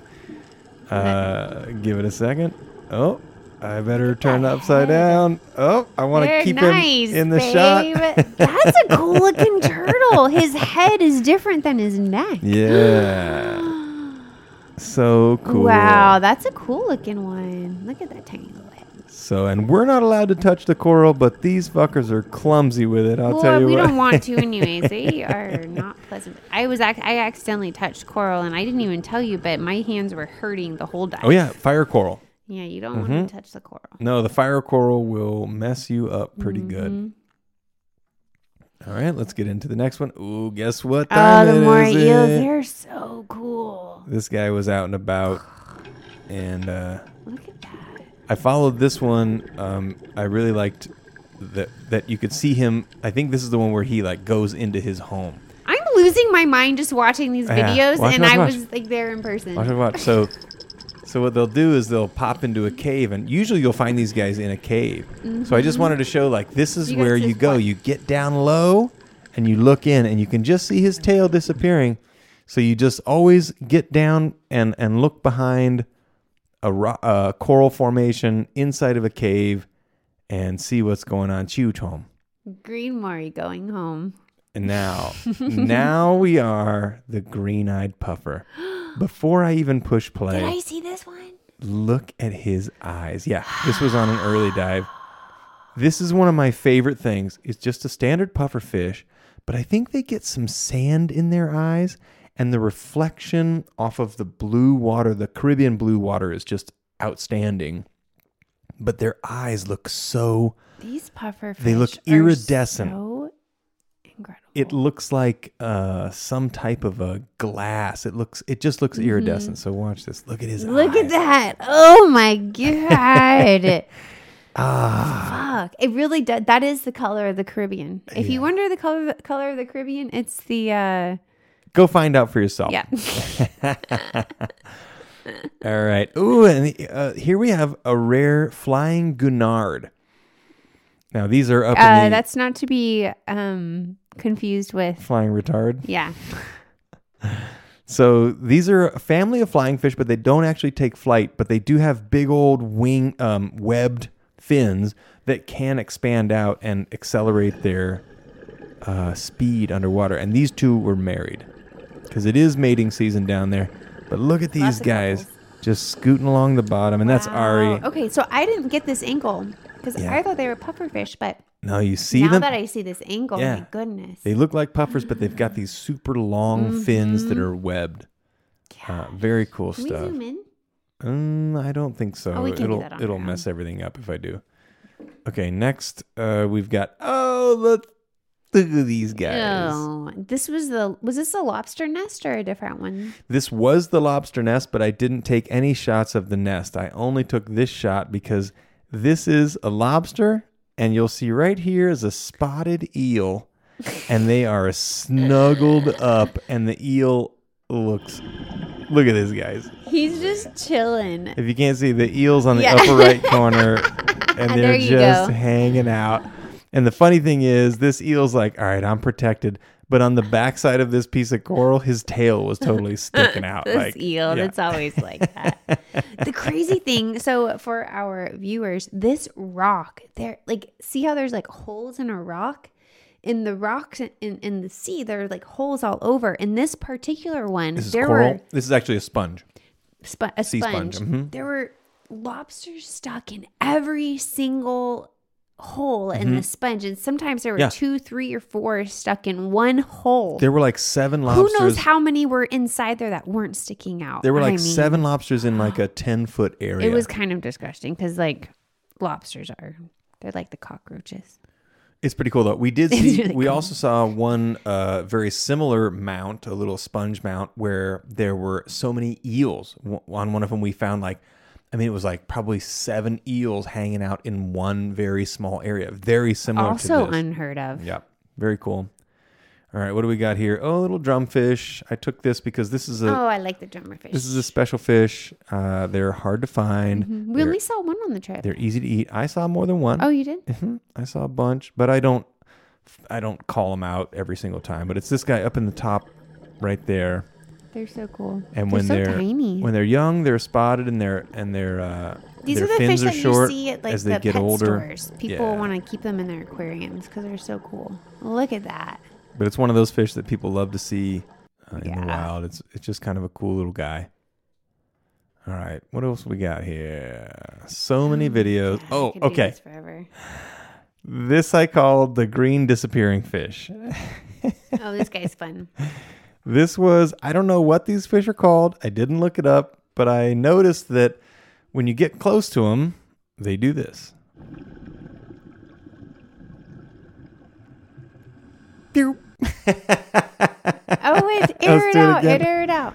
Uh, give it a second. Oh, I better turn upside down. Oh, I want to keep nice, him in the babe. shot. That's a cool looking turtle. His head is different than his neck. Yeah. So cool. Wow, that's a cool looking one. Look at that tiny little head. So, and we're not allowed to touch the coral, but these fuckers are clumsy with it. I'll well, tell you we what. don't want to anyways. They are not pleasant. I was ac- I accidentally touched coral, and I didn't even tell you, but my hands were hurting the whole dive. Oh yeah, fire coral. Yeah, you don't Mm-hmm. want to touch the coral. No, the fire coral will mess you up pretty Mm-hmm. good. All right, let's get into the next one. Ooh, guess what Oh, time the it moray is eels, it? they're so cool. This guy was out and about, and uh, Look at that. I followed this one. Um, I really liked that that you could see him. I think this is the one where he like goes into his home. I'm losing losing my mind just watching these Yeah. videos, Watch, and watch, I watch. was like there in person. Watch, watch, watch. So, so what they'll do is they'll pop into a cave, and usually you'll find these guys in a cave. Mm-hmm. So I just wanted to show, like, this is You where guys you just go. watch. You get down low, and you look in, and you can just see his tail disappearing. So you just always get down and, and look behind a, ro- a coral formation inside of a cave and see what's going on. Chiu Tom. Green Maury going home. And now, now we are the green-eyed puffer. Before I even push play, Did I see this one? look at his eyes. Yeah, this was on an early dive. This is one of my favorite things. It's just a standard puffer fish, but I think they get some sand in their eyes, and the reflection off of the blue water, the Caribbean blue water, is just outstanding. But their eyes look so... These puffer fish They look are iridescent. so incredible. It looks like uh, some type of a glass. It looks. It just looks iridescent. So watch this. Look at his Look eyes. at that. Oh my God. Ah, Fuck. It really does. That is the color of the Caribbean. If Yeah. you wonder the color, color of the Caribbean, it's the, uh, go find out for yourself. yeah. All right. Ooh, and uh, here we have a rare flying Gunard. Now these are up Uh, in the that's not to be um, confused with, flying retard. yeah. So these are a family of flying fish, but they don't actually take flight, but they do have big old wing um, webbed fins that can expand out and accelerate their uh, speed underwater. And these two were married because it is mating season down there. But look at these Lots of guys couples. just scooting along the bottom. And that's Wow. Ari. Okay, so I didn't get this angle because Yeah. I thought they were puffer fish, but Now you see now them. that I see this angle, Yeah. my goodness. They look like puffers, but they've got these super long fins that are webbed. Uh, very cool Can we stuff. zoom in? Um, I don't think so. Oh, we can do it'll that on it'll our mess everything up if I do. Okay, next uh, we've got oh look look at these guys. Oh, this was the was this a lobster nest or a different one? This was the lobster nest, but I didn't take any shots of the nest. I only took this shot because this is a lobster, and you'll see right here is a spotted eel, and they are snuggled up, and the eel looks. Look at this, guys. He's just chilling. If you can't see, the eel's on the Yeah. upper right corner, and There they're you just go. hanging out. And the funny thing is, this eel's like, all right, I'm protected. But on the backside of this piece of coral, his tail was totally sticking out. This like, eel, yeah. that's always like that. The crazy thing, so for our viewers, this rock, there, like, see how there's like holes in a rock? In the rocks in, in, in the sea, there are like holes all over. In this particular one, This is there coral. were This is actually a sponge. sp- a Sea sponge. sponge, mhm. There were lobsters stuck in every single hole in the sponge, and sometimes there were Mm-hmm. Yeah. two, three, or four stuck in one hole. There were like seven lobsters. Who knows how many were inside there that weren't sticking out? There were like I mean, seven lobsters in like a ten foot area. It was kind of disgusting because, like, lobsters are, they're like the cockroaches. It's pretty cool though. We did It's see. really we cool. also saw one uh, very similar mount, a little sponge mount, where there were so many eels. W- on one of them, we found like, I mean, it was like probably seven eels hanging out in one very small area. Very similar Also to this. unheard of. Yeah, very cool. All right, what do we got here? Oh, a little drumfish. I took this because this is a Oh, I like the drummerfish. this is a special fish. Uh, they're hard to find. We They're, only saw one on the trip. they're easy to eat. I saw more than one. Oh, you did? Mhm. I saw a bunch, but I don't I don't call them out every single time. But it's this guy up in the top right there. They're so cool. And they're when so they're tiny. when they're young, they're spotted and they're and they're uh, These their are the fins fish are that short. you see at like as the they get pet older. stores. People Yeah. want to keep them in their aquariums because they're so cool. Look at that. But it's one of those fish that people love to see uh, in the Yeah. wild. It's it's just kind of a cool little guy. All right, what else we got here? So many videos. God, I Oh, could do okay. this forever. This I called the green disappearing fish. Oh, this guy's fun. This was, I don't know what these fish are called. I didn't look it up, but I noticed that when you get close to them, they do this. Pew. Oh, wait. Let's Air it do it out. again. Air it out.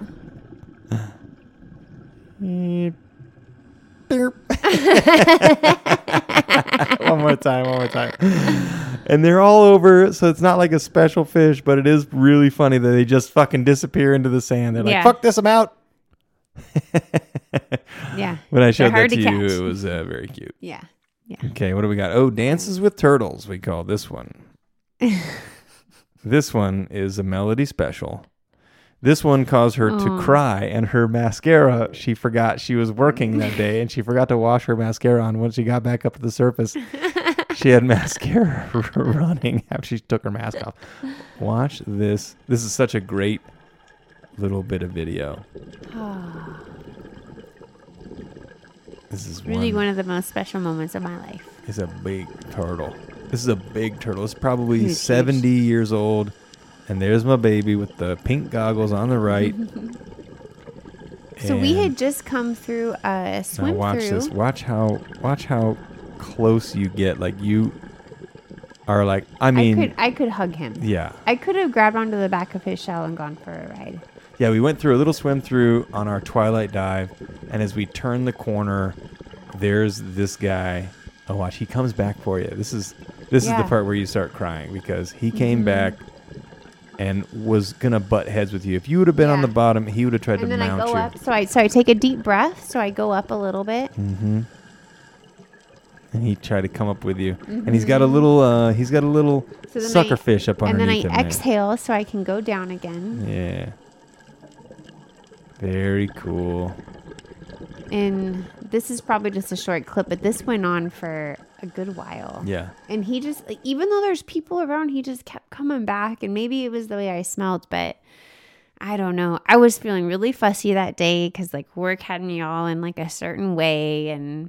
one more time, one more time. And they're all over, so it's not like a special fish, but it is really funny that they just fucking disappear into the sand. They're like, Yeah. fuck this, I'm out. Yeah. When I showed hard that to, to you, catch. it was uh, very cute. Yeah. Yeah. Okay, what do we got? Oh, Dances with Turtles, we call this one. This one is a Melody special. This one caused her to Oh. cry, and her mascara, she forgot she was working that day, and she forgot to wash her mascara on. When she got back up to the surface, she had mascara running after she took her mask off. Watch this. This is such a great little bit of video. This is Really one. one of the most special moments of my life. It's a big turtle. This is a big turtle. It's probably Huge, huge. seventy years old. And there's my baby with the pink goggles on the right. So we And had just come through a now swim watch through. this. Watch how watch how close you get. Like you are like I mean I could I could hug him. yeah. I could have grabbed onto the back of his shell and gone for a ride. Yeah, we went through a little swim through on our twilight dive, and as we turn the corner, there's this guy. Oh, watch, he comes back for you. This is this is Yeah. the part where you start crying because he came Mhm. back and was gonna butt heads with you. If you would have been on Yeah. the bottom, he would have tried And to then I mount go you. up. So I so I take a deep breath. So I go up a little bit. Mm-hmm. And he tried to come up with you, and he's got a little uh, he's got a little So then sucker I- fish up And then I underneath him. there. exhale so I can go down again. Yeah. Very cool. And this is probably just a short clip, but this went on for a good while. Yeah. And he just, like, even though there's people around, he just kept coming back. And maybe it was the way I smelled, but I don't know. I was feeling really fussy that day because, like, work had me all in, like, a certain way. And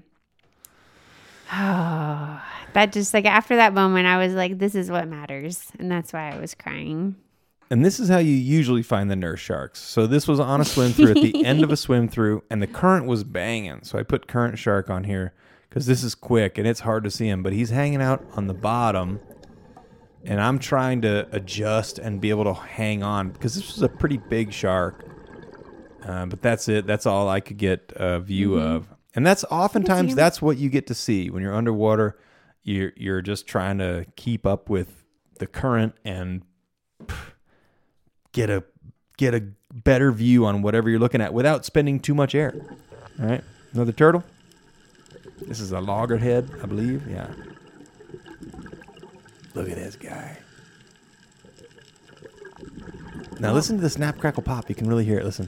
oh, that just, like, after that moment, I was like, this is what matters. And that's why I was crying. And this is how you usually find the nurse sharks. So this was on a swim through at the end of a swim through, and the current was banging. So I put current shark on here because this is quick and it's hard to see him. But he's hanging out on the bottom, and I'm trying to adjust and be able to hang on because this was a pretty big shark. Uh, but that's it. That's all I could get a view Mm-hmm. of. And that's oftentimes him. that's what you get to see when you're underwater. You're you're just trying to keep up with the current and get a get a better view on whatever you're looking at without spending too much air. All right, another turtle. This is a loggerhead, I believe. Yeah. Look at this guy. Now listen to the snap, crackle, pop. You can really hear it. Listen.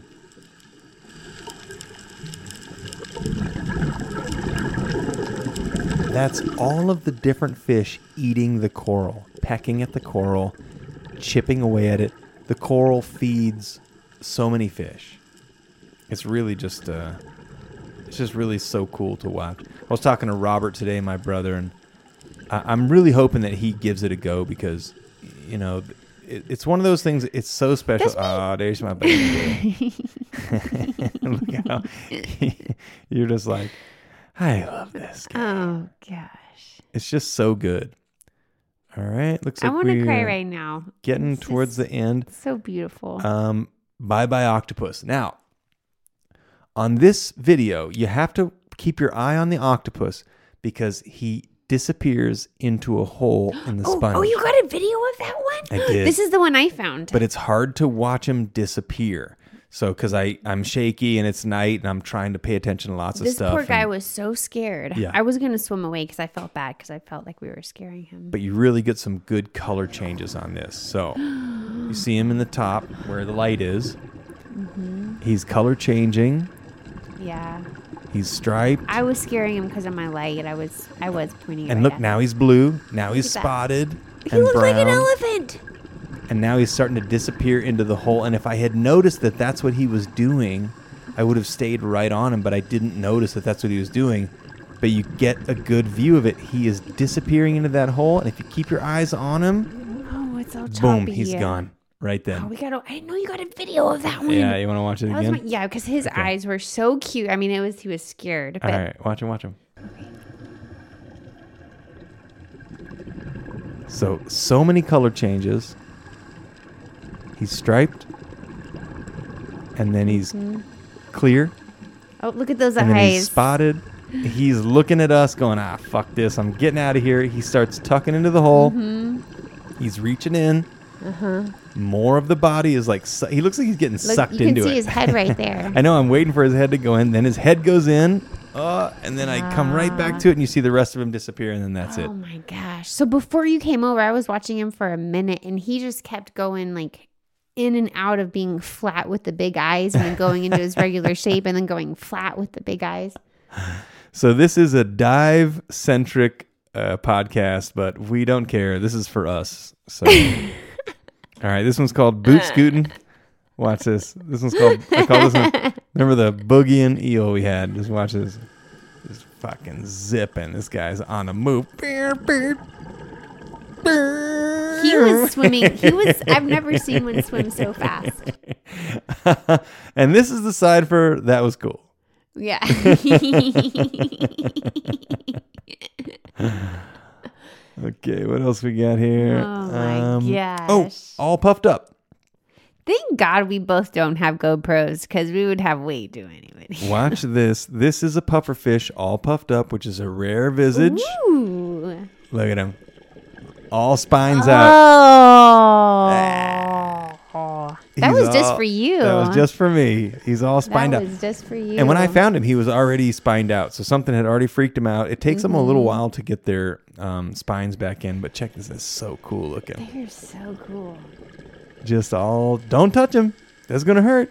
That's all of the different fish eating the coral, pecking at the coral, chipping away at it. The coral feeds so many fish. It's really just, uh, it's just really so cool to watch. I was talking to Robert today, my brother, and I- I'm really hoping that he gives it a go because, you know, it, it's one of those things. It's so special. Oh, there's my baby. Look how you're just like, I love this guy. Oh, gosh. It's just so good. All right, looks I like want to we're cry right now. getting It's towards just the end. So beautiful. Um, bye bye octopus. Now, on this video, you have to keep your eye on the octopus because he disappears into a hole in the oh, sponge. oh, you got a video of that one? I did. This is the one I found. But it's hard to watch him disappear. So, because I I'm shaky and it's night and I'm trying to pay attention to lots of this stuff. poor guy and- was so scared. Yeah. I was going to swim away because I felt bad because I felt like we were scaring him. but you really get some good color changes on this. So you see him in the top where the light is. Mm-hmm. He's color changing. Yeah. He's striped. I was scaring him because of my light. I was I was pointing And right look, at now he's blue. Now he's at that. spotted He and looks brown. like an elephant. And now he's starting to disappear into the hole. And if I had noticed that that's what he was doing, I would have stayed right on him. But I didn't notice that that's what he was doing. But you get a good view of it. He is disappearing into that hole. And if you keep your eyes on him, Oh, it's all choppy. boom, he's here. gone right then. Oh, we got. I didn't know you got a video of that one. Yeah, you want to watch it That was again? my, yeah, because his eyes were so cute. I mean, it was he was scared. But All right, watch him, watch him. So, so many color changes. He's striped, and then he's Mhm. clear, Oh, look at those and then he's eyes. spotted. He's looking at us, going, "Ah, fuck this! I'm getting out of here." He starts tucking into the hole, Mhm. He's reaching in. Uh-huh. More of the body is like, su- he looks like he's getting Look, sucked you can into see it. his head right there. I know, I'm waiting for his head to go in. Then his head goes in. Uh, and then I come right back to it and you see the rest of him disappear and then that's oh it. Oh my gosh. So before you came over, I was watching him for a minute and he just kept going like in and out of being flat with the big eyes and then going into his regular shape and then going flat with the big eyes. So this is a dive centric uh, podcast, but we don't care. This is for us. So, all right, this one's called Boot Scootin'. Watch this. This one's called, I call this one, remember the boogieing eel we had? Just watch this. Just fucking zipping. This guy's on a move. He was swimming. He was, I've never seen one swim so fast. And this is the side for that was cool. Yeah. Okay, what else we got here? Oh my gosh. Oh, all puffed up. Thank God we both don't have GoPros because we would have way too many videos. Watch this. This is a pufferfish all puffed up, which is a rare visage. Ooh. Look at him. All spines Oh. out. That He's was just all- for you. That was just for me. He's all spined That out. was just for you. And when I found him, he was already spined out. So something had already freaked him out. It takes them a little Mm-hmm. while to get their um, spines back in. But check this. This is so cool looking. They're so cool. Just all, don't touch him. That's going to hurt.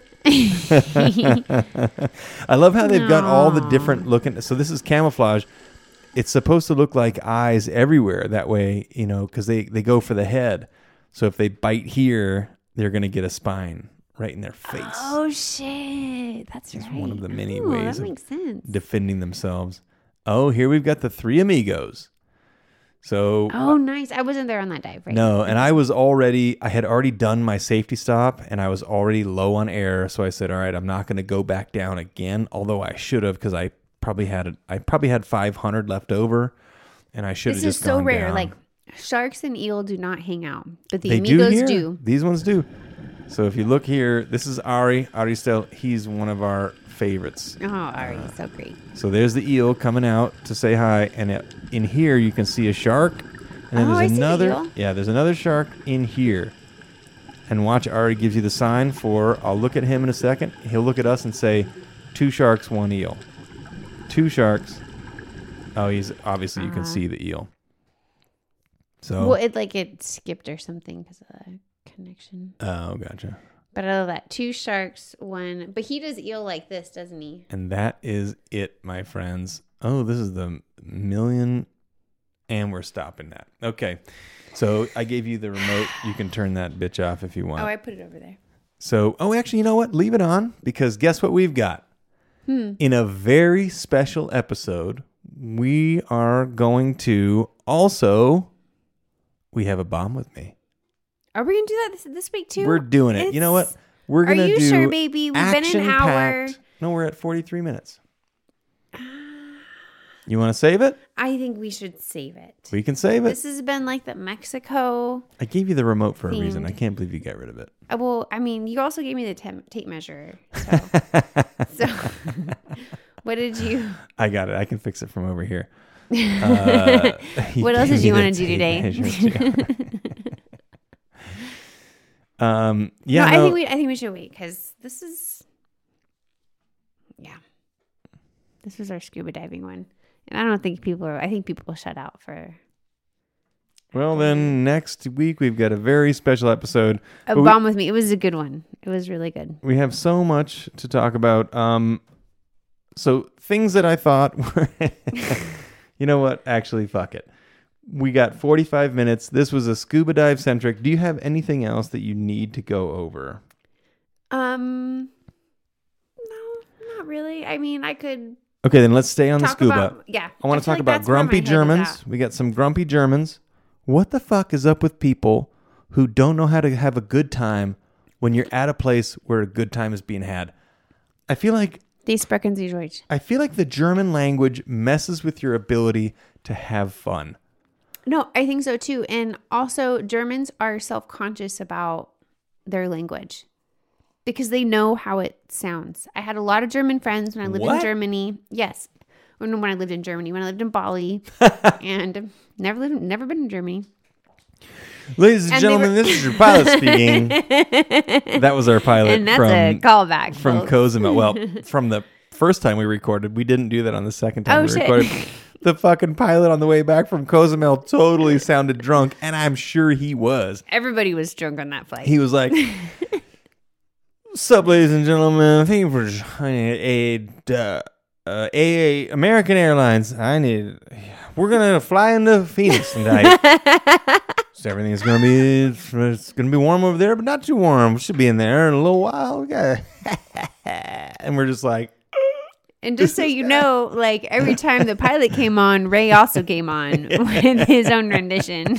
I love how they've got all the different looking. So this is camouflage. It's supposed to look like eyes everywhere. That way, you know, because they, they go for the head. So if they bite here, they're going to get a spine right in their face. Oh, shit. That's It's right. one of the many Oh, ways that of makes sense. defending themselves. Oh, here we've got the three amigos. So Oh, nice. I wasn't there on that dive, right? no, and I was already, I had already done my safety stop and I was already low on air. So I said, all right, I'm not going to go back down again. Although I should have, because I probably had, I probably had five hundred left over and I should have This is just so gone rare. down. Like sharks and eel do not hang out, but the They amigos do, here. do. These ones do. So if you look here, this is Ari, Ari Stel. He's one of our favorites. Oh, Ari, so great. So there's the eel coming out to say hi. And it, in here, you can see a shark. And then Oh, I there's see the another, eel. yeah, there's another shark in here. And watch, Ari gives you the sign for, I'll look at him in a second. He'll look at us and say, two sharks, one eel. Two sharks. Oh, he's, obviously you can Uh-huh. see the eel. So, Well, it like it skipped or something because of the connection. oh, gotcha. But I love that. Two sharks, one. But he does eel like this, doesn't he? And that is it, my friends. Oh, this is the million, and we're stopping that. Okay. So I gave you the remote. You can turn that bitch off if you want. Oh, I put it over there. So, oh, actually, you know what? Leave it on because guess what we've got? Hmm. In a very special episode, we are going to also, we have a bomb with me. Are we gonna do that this, this week too? We're doing it. You know what? It's- We're Are going to you do sure, baby? We've been an hour. action-packed- No, we're at forty-three minutes. You want to save it? I think we should save it. We can save it. This has been like the Mexico. I gave you the remote for a reason. Themed. I can't believe you got rid of it. uh, Well, I mean, you also gave me the temp, tape measure. So, so what did you? I got it. I can fix it from over here. Uh, What else gave did you me wanna the do tape today? measure, too. um, yeah, no, no, I think we. I think we should wait because this is. Yeah, this was our scuba diving one, and I don't think people are. I think people will shut out for. well, then next week we've got a very special episode. A But we- bomb with me. It was a good one. It was really good. We have so much to talk about. Um, so things that I thought were, you know what? Actually, fuck it. We got forty-five minutes. This was a scuba dive centric. Do you have anything else that you need to go over? Um, no, not really. I mean, I could Okay, then let's stay on the talk scuba. about. Yeah, I want to feel talk like about that's where my grumpy head is Germans. at. We got some grumpy Germans. What the fuck is up with people who don't know how to have a good time when you're at a place where a good time is being had? I feel like Die sprechen Sie Deutsch. I feel like the German language messes with your ability to have fun. No, I think so too. And also, Germans are self-conscious about their language because they know how it sounds. I had a lot of German friends when I lived in What? Germany. Yes, when, when I lived in Germany, when I lived in Bali, and never lived, never been in Germany. Ladies and, And they gentlemen, were- this is your pilot speaking. That was our pilot And that's from a callback from folks. Cozumel. Well, from the first time we recorded, we didn't do that on the second time Oh, we shit. recorded. The fucking pilot on the way back from Cozumel totally sounded drunk, and I'm sure he was. Everybody was drunk on that flight. He was like, "Sup, ladies and gentlemen? Thank you for joining a uh, uh, A A American Airlines. I need. We're gonna fly into Phoenix tonight. So everything's gonna be it's gonna be warm over there, but not too warm. We should be in there in a little while. We got and we're just like." And just so you know, like every time the pilot came on, Ray also came on with his own rendition.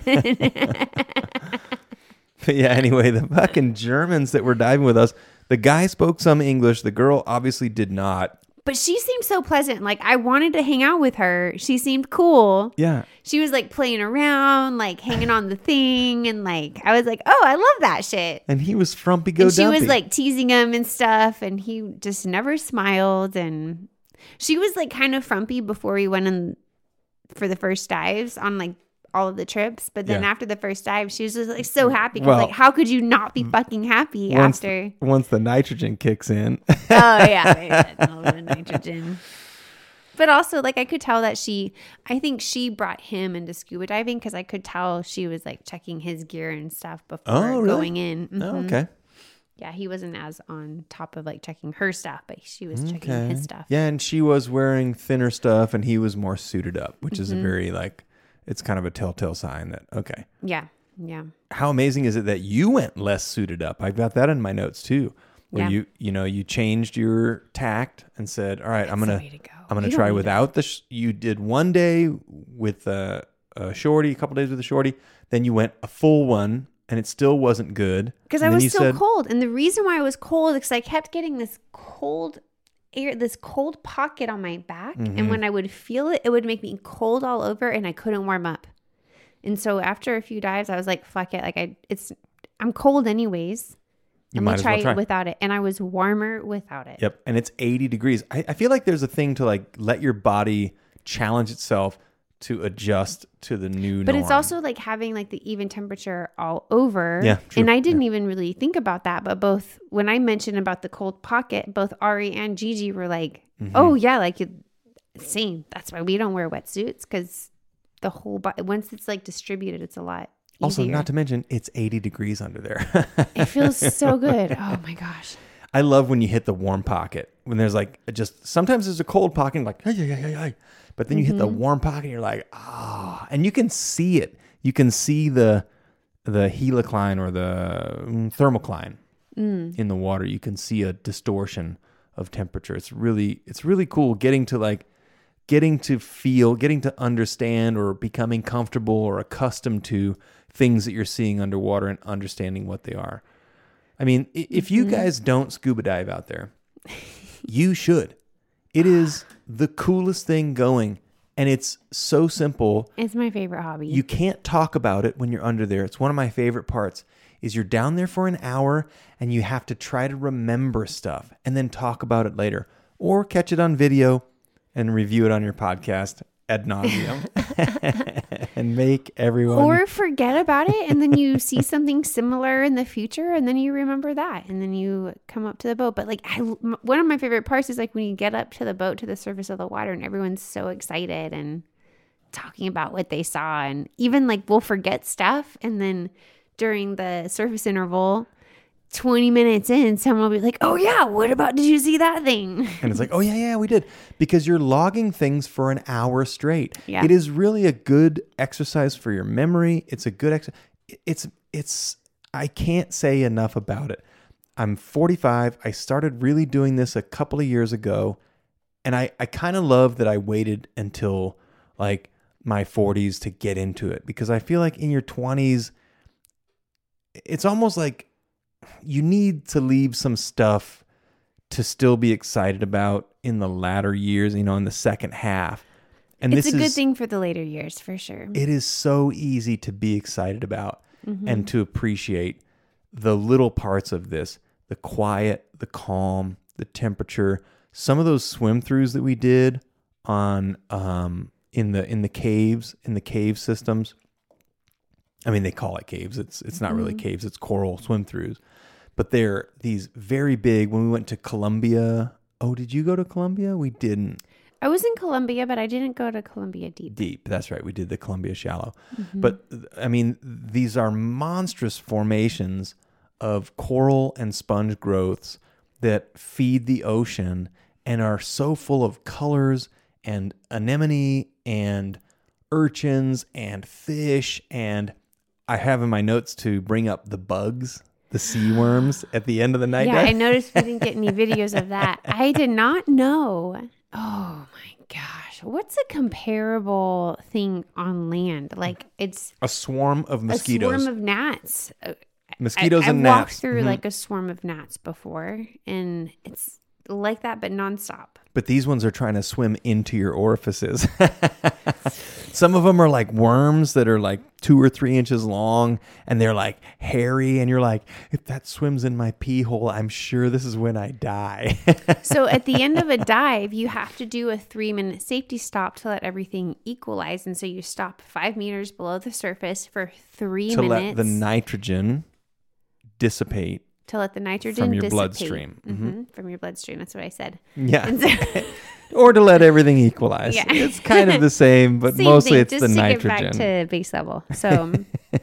But yeah, anyway, the fucking Germans that were diving with us, the guy spoke some English. The girl obviously did not. But she seemed so pleasant. Like I wanted to hang out with her. She seemed cool. Yeah. She was like playing around, like hanging on the thing. And like, I was like, oh, I love that shit. And he was frumpy go And she dumpy. was like teasing him and stuff. And he just never smiled. And she was like kind of frumpy before we went in for the first dives on like all of the trips. But then Yeah. after the first dive, she was just like so happy. 'Cause, Well, like, how could you not be fucking happy once, after? once the nitrogen kicks in. Oh yeah, they had a little bit of nitrogen. But also, like I could tell that she, I think she brought him into scuba diving because I could tell she was like checking his gear and stuff before Oh, really? going in. Oh, Mhm. okay. Yeah, he wasn't as on top of like checking her stuff, but she was checking Okay. his stuff. Yeah, and she was wearing thinner stuff, and he was more suited up, which is a Mm-hmm. very like, it's kind of a telltale sign that okay. Yeah, yeah. How amazing is it that you went less suited up? I've got that in my notes too, where Yeah. you you know you changed your tact and said, all right, I'm That's gonna the way to go. I'm gonna You don't try need without the. Sh- you did one day with a, a shorty, a couple days with a shorty, then you went a full one, and it still wasn't good Because And I then was you so said- cold. And the reason why I was cold is because I kept getting this cold air, this cold pocket on my back. Mm-hmm. And when I would feel it, it would make me cold all over and I couldn't warm up. And so after a few dives, I was like, fuck it. Like I, it's, I'm cold anyways. You Let might me as try well try. it without it. And I was warmer without it. Yep, and it's eighty degrees. I, I feel like there's a thing to like let your body challenge itself to adjust to the new But norm. it's also like having like the even temperature all over. Yeah, true. And I didn't even really think about that. But both, when I mentioned about the cold pocket, both Ari and Gigi were like, Mm-hmm. oh, yeah, like it, same. That's why we don't wear wetsuits because the whole body, once it's like distributed, it's a lot also easier. not to mention it's eighty degrees under there. It feels so good. Oh my gosh. I love when you hit the warm pocket. When there's like just sometimes there's a cold pocket and like hey, hey, hey, hey. But then you hit the Mm-hmm. warm pocket and you're like, ah, and you can see it. You can see the the helicline or the mm, thermocline Mm. in the water. You can see a distortion of temperature. It's really it's really cool getting to like getting to feel, getting to understand or becoming comfortable or accustomed to things that you're seeing underwater and understanding what they are. I mean, i- if you guys don't scuba dive out there, you should. It is the coolest thing going, and it's so simple. It's my favorite hobby. You can't talk about it when you're under there. It's one of my favorite parts. Is you're down there for an hour and you have to try to remember stuff and then talk about it later, or catch it on video and review it on your podcast ad nauseum and make everyone. Or forget about it and then you see something similar in the future and then you remember that and then you come up to the boat. But like I, m- one of my favorite parts is like when you get up to the boat to the surface of the water and everyone's so excited and talking about what they saw, and even like we'll forget stuff and then during the surface interval twenty minutes in someone will be like, oh yeah, what about, did you see that thing? And it's like, oh, yeah, yeah, we did. Because you're logging things for an hour straight. Yeah. It is really a good exercise for your memory. It's a good exercise. It's, it's, I can't say enough about it. I'm forty-five. I started really doing this a couple of years ago. And I, I kind of love that I waited until like my forties to get into it. Because I feel like in your twenties, it's almost like you need to leave some stuff to still be excited about in the latter years, you know, in the second half. And It's this a good is, thing for the later years for sure. it is so easy to be excited about Mm-hmm. and to appreciate the little parts of this, the quiet, the calm, the temperature. Some of those swim throughs that we did on um in the in the caves, in the cave systems, I mean, they call it caves. It's it's not really Mm-hmm. caves. It's coral swim-throughs. But they're these very big. When we went to Colombia, oh, did you go to Colombia? We didn't. I was in Colombia, but I didn't go to Colombia deep. Deep. That's right. We did the Columbia Shallow. Mm-hmm. But I mean, these are monstrous formations of coral and sponge growths that feed the ocean and are so full of colors and anemone and urchins and fish. And I have in my notes to bring up the bugs, the sea worms at the end of the night. Yeah, I noticed we didn't get any videos of that. I did not know. Oh my gosh. What's a comparable thing on land? Like it's A swarm of mosquitoes. a swarm of gnats. Uh, mosquitoes I, and I've walked gnats. through Mhm. like a swarm of gnats before, and it's like that, but nonstop. But these ones are trying to swim into your orifices. Some of them are like worms that are like two or three inches long, and they're like hairy. And you're like, if that swims in my pee hole, I'm sure this is when I die. So at the end of a dive, you have to do a three minute safety stop to let everything equalize. And so you stop five meters below the surface for three to minutes let the nitrogen dissipate. to let the nitrogen from your dissipate. bloodstream. Mhm. hmm From your bloodstream. That's what I said. Yeah. And so- Or to let everything equalize. Yeah. It's kind of the same, but Same mostly thing, it's just the to nitrogen. get back to base level. So,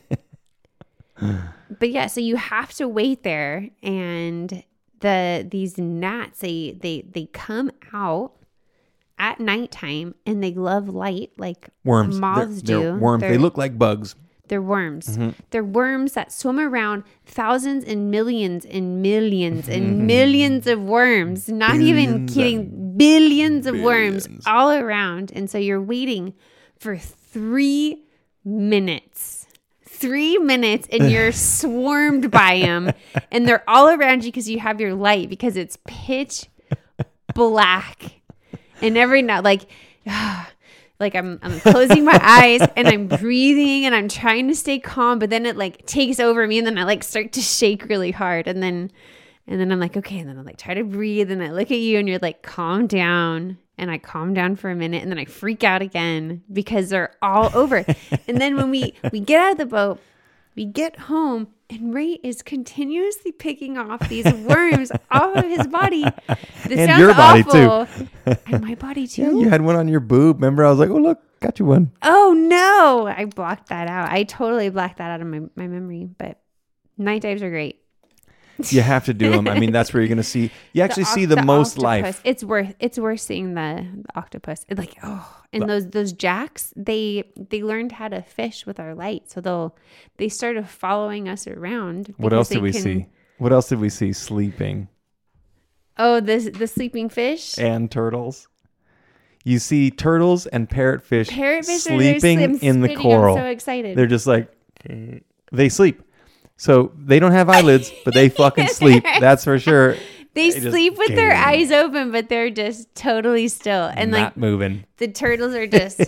but yeah, so you have to wait there, and the these gnats they they they come out at nighttime, and they love light like Worms. moths they're, do. they're worms. They're, They look like bugs. they're worms. Mm-hmm. They're worms that swim around, thousands and millions and millions and millions of worms. Not even Billions kidding, billions of worms billions. all around. And so you're waiting for three minutes. Three minutes and you're swarmed by them. And they're all around you because you have your light, because it's pitch black. And every night, like... Like I'm, I'm closing my eyes and I'm breathing and I'm trying to stay calm, but then it like takes over me, and then I like start to shake really hard, and then, and then I'm like, okay, and then I like try to breathe, and I look at you and you're like, calm down, and I calm down for a minute, and then I freak out again because they're all over. And then when we we get out of the boat, we get home, and Ray is continuously picking off these worms off of his body. This And sounds your body, awful. And my body too. Yeah, you had one on your boob. Remember, I was like, oh, look, got you one. Oh no, I blocked that out. I totally blacked that out of my, my memory, but night dives are great. You have to do them. I mean, that's where you're going to see, you actually oc- see the, most octopus, life. It's worth it's worth seeing the, the octopus. It's like, oh, and those those jacks, they they learned how to fish with our light. So they'll they started following us around. What because else they did we can- see? What else did we see? Sleeping Oh, the the sleeping fish. and turtles. You see turtles and parrotfish, Parrotfish are there sleeping slim- in the spinning. coral. I'm so excited. They're just like, they sleep. So they don't have eyelids, but they fucking sleep. That's for sure. They They just sleep with their game. eyes open, but they're just totally still. And Not like moving. the turtles are just.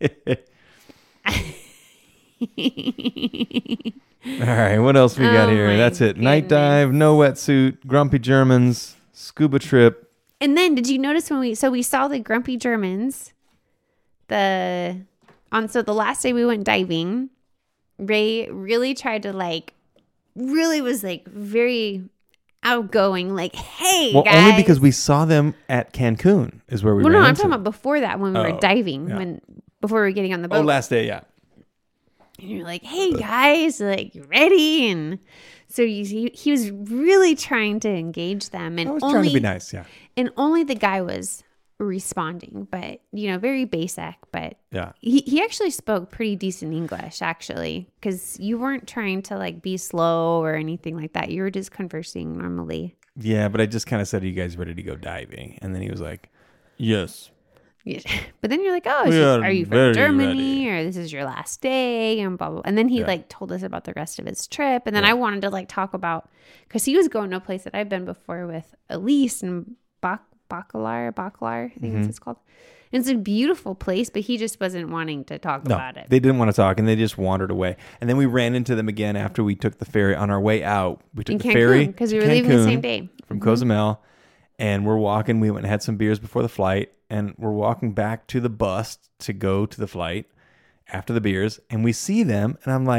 All right, what else we got Oh here? my That's it. Night goodness. dive, no wetsuit, grumpy Germans, scuba trip. And then did you notice when we, so we saw the grumpy Germans, the, on, so the last day we went diving, Ray really tried to like, really was like very outgoing, like, hey, Well, guys. only because we saw them at Cancun is where we Well, ran no, I'm into talking them. about before that when we Oh, were diving, yeah. when, before we were getting on the boat. Oh, last day, yeah. And you're like, hey guys, like, you ready? And so you, he, he was really trying to engage them, and I was only, trying to be nice, yeah. and only the guy was responding, but you know, very basic. But Yeah. he, he actually spoke pretty decent English, actually, because you weren't trying to like be slow or anything like that. You were just conversing normally. Yeah, but I just kind of said, are you guys ready to go diving? And then he was like, yes. Yeah. But then you're like, oh, We so are are you very from Germany, ready. or this is your last day, and blah, blah. And then he Yeah. like told us about the rest of his trip. And then Yeah. I wanted to like talk about, because he was going to a place that I've been before with Elise and Bac- Bacalar, Bacalar, I think Mm-hmm. that's what it's called. And it's a beautiful place, but he just wasn't wanting to talk No, about it. they didn't want to talk, and they just wandered away. And then we ran into them again after we took the ferry. On our way out, we took In the ferry because we to were leaving the Cancun same day. from Mhm. Cozumel, and we're walking. We went and had some beers before the flight, and we're walking back to the bus to go to the flight after the beers, and we see them, and I'm like,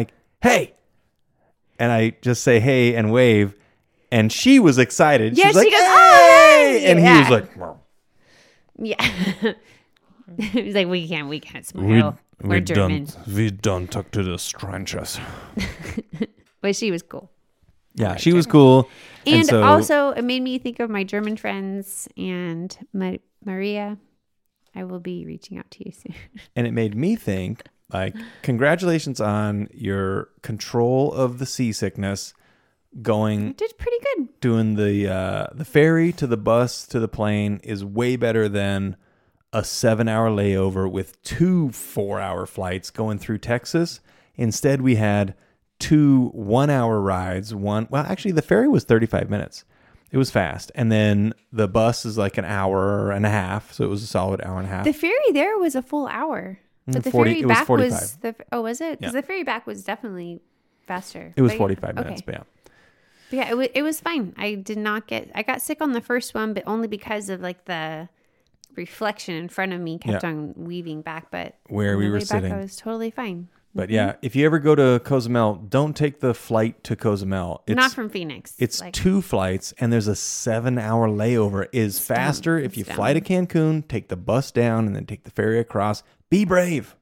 hey. And I just say, hey, and wave. And she was excited. Yeah, She's she like, goes, hey! oh, hey! And Yeah. he was like, well, yeah. He's like, we can't, we can't smile. We, We're we German. don't, we don't talk to the strangers. But she was cool. Yeah, she was cool. And, and so, also, it made me think of my German friends and Ma- Maria. I will be reaching out to you soon. And it made me think, like, congratulations on your control of the seasickness, going, I did pretty good. doing the uh, the ferry to the bus to the plane is way better than a seven-hour layover with two four-hour flights going through Texas. Instead, we had two one-hour rides. One, well, actually, the ferry was thirty-five minutes. It was fast. And then the bus is like an hour and a half, so it was a solid hour and a half. The ferry there was a full hour. But the forty ferry it was back forty-five. was the oh was it? Because Yeah. the ferry back was definitely faster. It was But yeah, forty-five okay. minutes, but yeah. But yeah, it was it was fine. I did not get I got sick on the first one, but only because of like the reflection in front of me kept Yeah. on weaving back. But Where on we the were way back, sitting. I was totally fine. But yeah, if you ever go to Cozumel, don't take the flight to Cozumel. It's, Not from Phoenix. It's like, two flights, and there's a seven-hour layover. It is It's dumb. faster if you It's fly to Cancun, take the bus down, and then take the ferry across. Be brave.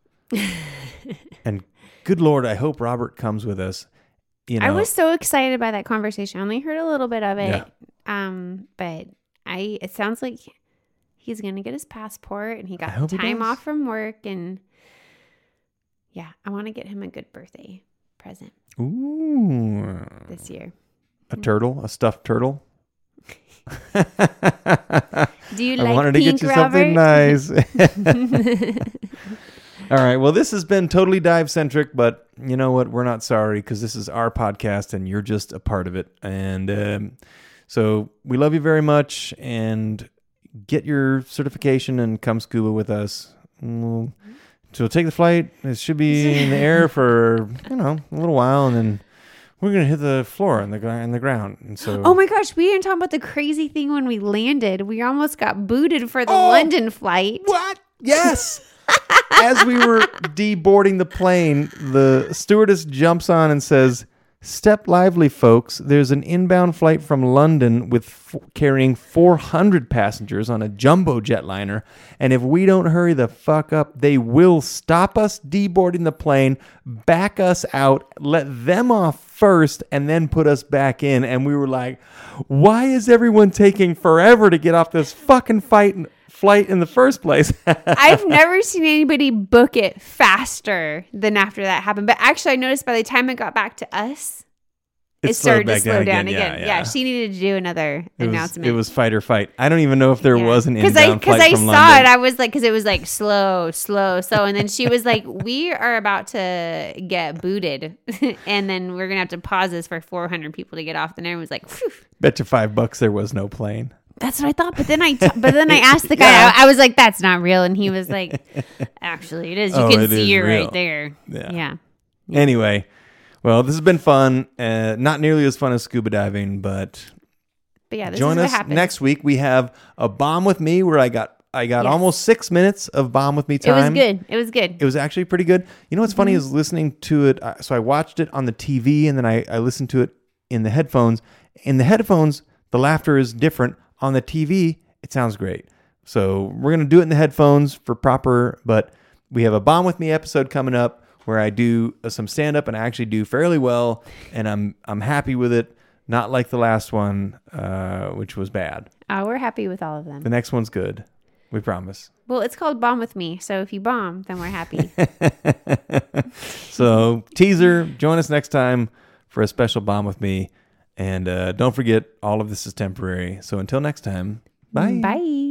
And good Lord, I hope Robert comes with us. You know, I was so excited by that conversation. I only heard a little bit of it. Yeah. Um, but I it sounds like he's gonna get his passport and he I got hope he time does. off from work, and yeah, I want to get him a good birthday present Ooh, this year. a turtle, a stuffed turtle. Do you I like wanted pink, to get you Robert? something nice. All right. Well, this has been totally dive centric, but you know what? We're not sorry because this is our podcast and you're just a part of it. And um, so we love you very much, and get your certification and come scuba with us. We'll, so take the flight. It should be in the air for, you know, a little while, and then we're going to hit the floor in the, gr- in the ground. And so, Oh my gosh, we didn't talk about the crazy thing when we landed. We almost got booted for the Oh! London flight. What? Yes. As we were deboarding the plane, the stewardess jumps on and says, "Step lively, folks. There's an inbound flight from London with f- carrying four hundred passengers on a jumbo jetliner. And if we don't hurry the fuck up, they will stop us deboarding the plane, back us out, let them off first, and then put us back in." And we were like, why is everyone taking forever to get off this fucking fight? flight in the first place? I've never seen anybody book it faster than after that happened. But actually, I noticed by the time it got back to us, it, It slowed started to back slow down down again. again. Yeah, Yeah, yeah. she needed to do another It was, announcement. it was fight or fight. I don't even know if there Yeah. was an Cause inbound I, Because flight I from saw London. it, I was like, because it was like slow, slow, slow. And then she was like, we are about to get booted. And then we're going to have to pause this for four hundred people to get off. And everyone was like, phew. Bet you five bucks there was no plane. That's what I thought. But then I, t- but then I asked the guy. Yeah. I, I was like, "That's not real," and he was like, "Actually, it is. You Oh, can it see is it real. right there." Yeah. Yeah. Anyway, well, this has been fun. Uh, not nearly as fun as scuba diving, but But yeah, this join is us what happened. next week. We have a bomb with me where I got I got Yes. almost six minutes of bomb with me It was time. good. It was good. It was actually pretty good. You know what's funny Mm-hmm. is listening to it. uh, So I watched it on the T V and then I, I listened to it in the headphones. In the headphones, the laughter is different. On the T V, it sounds great. So we're going to do it in the headphones for proper, but we have a Bomb With Me episode coming up where I do uh, some stand-up and I actually do fairly well, and I'm I'm happy with it. Not like the last one, uh, which was bad. Oh, we're happy with all of them. The next one's good. We promise. Well, it's called Bomb With Me. So if you bomb, then we're happy. So teaser, join us next time for a special Bomb With Me. And uh, don't forget, all of this is temporary. So until next time, bye. Bye.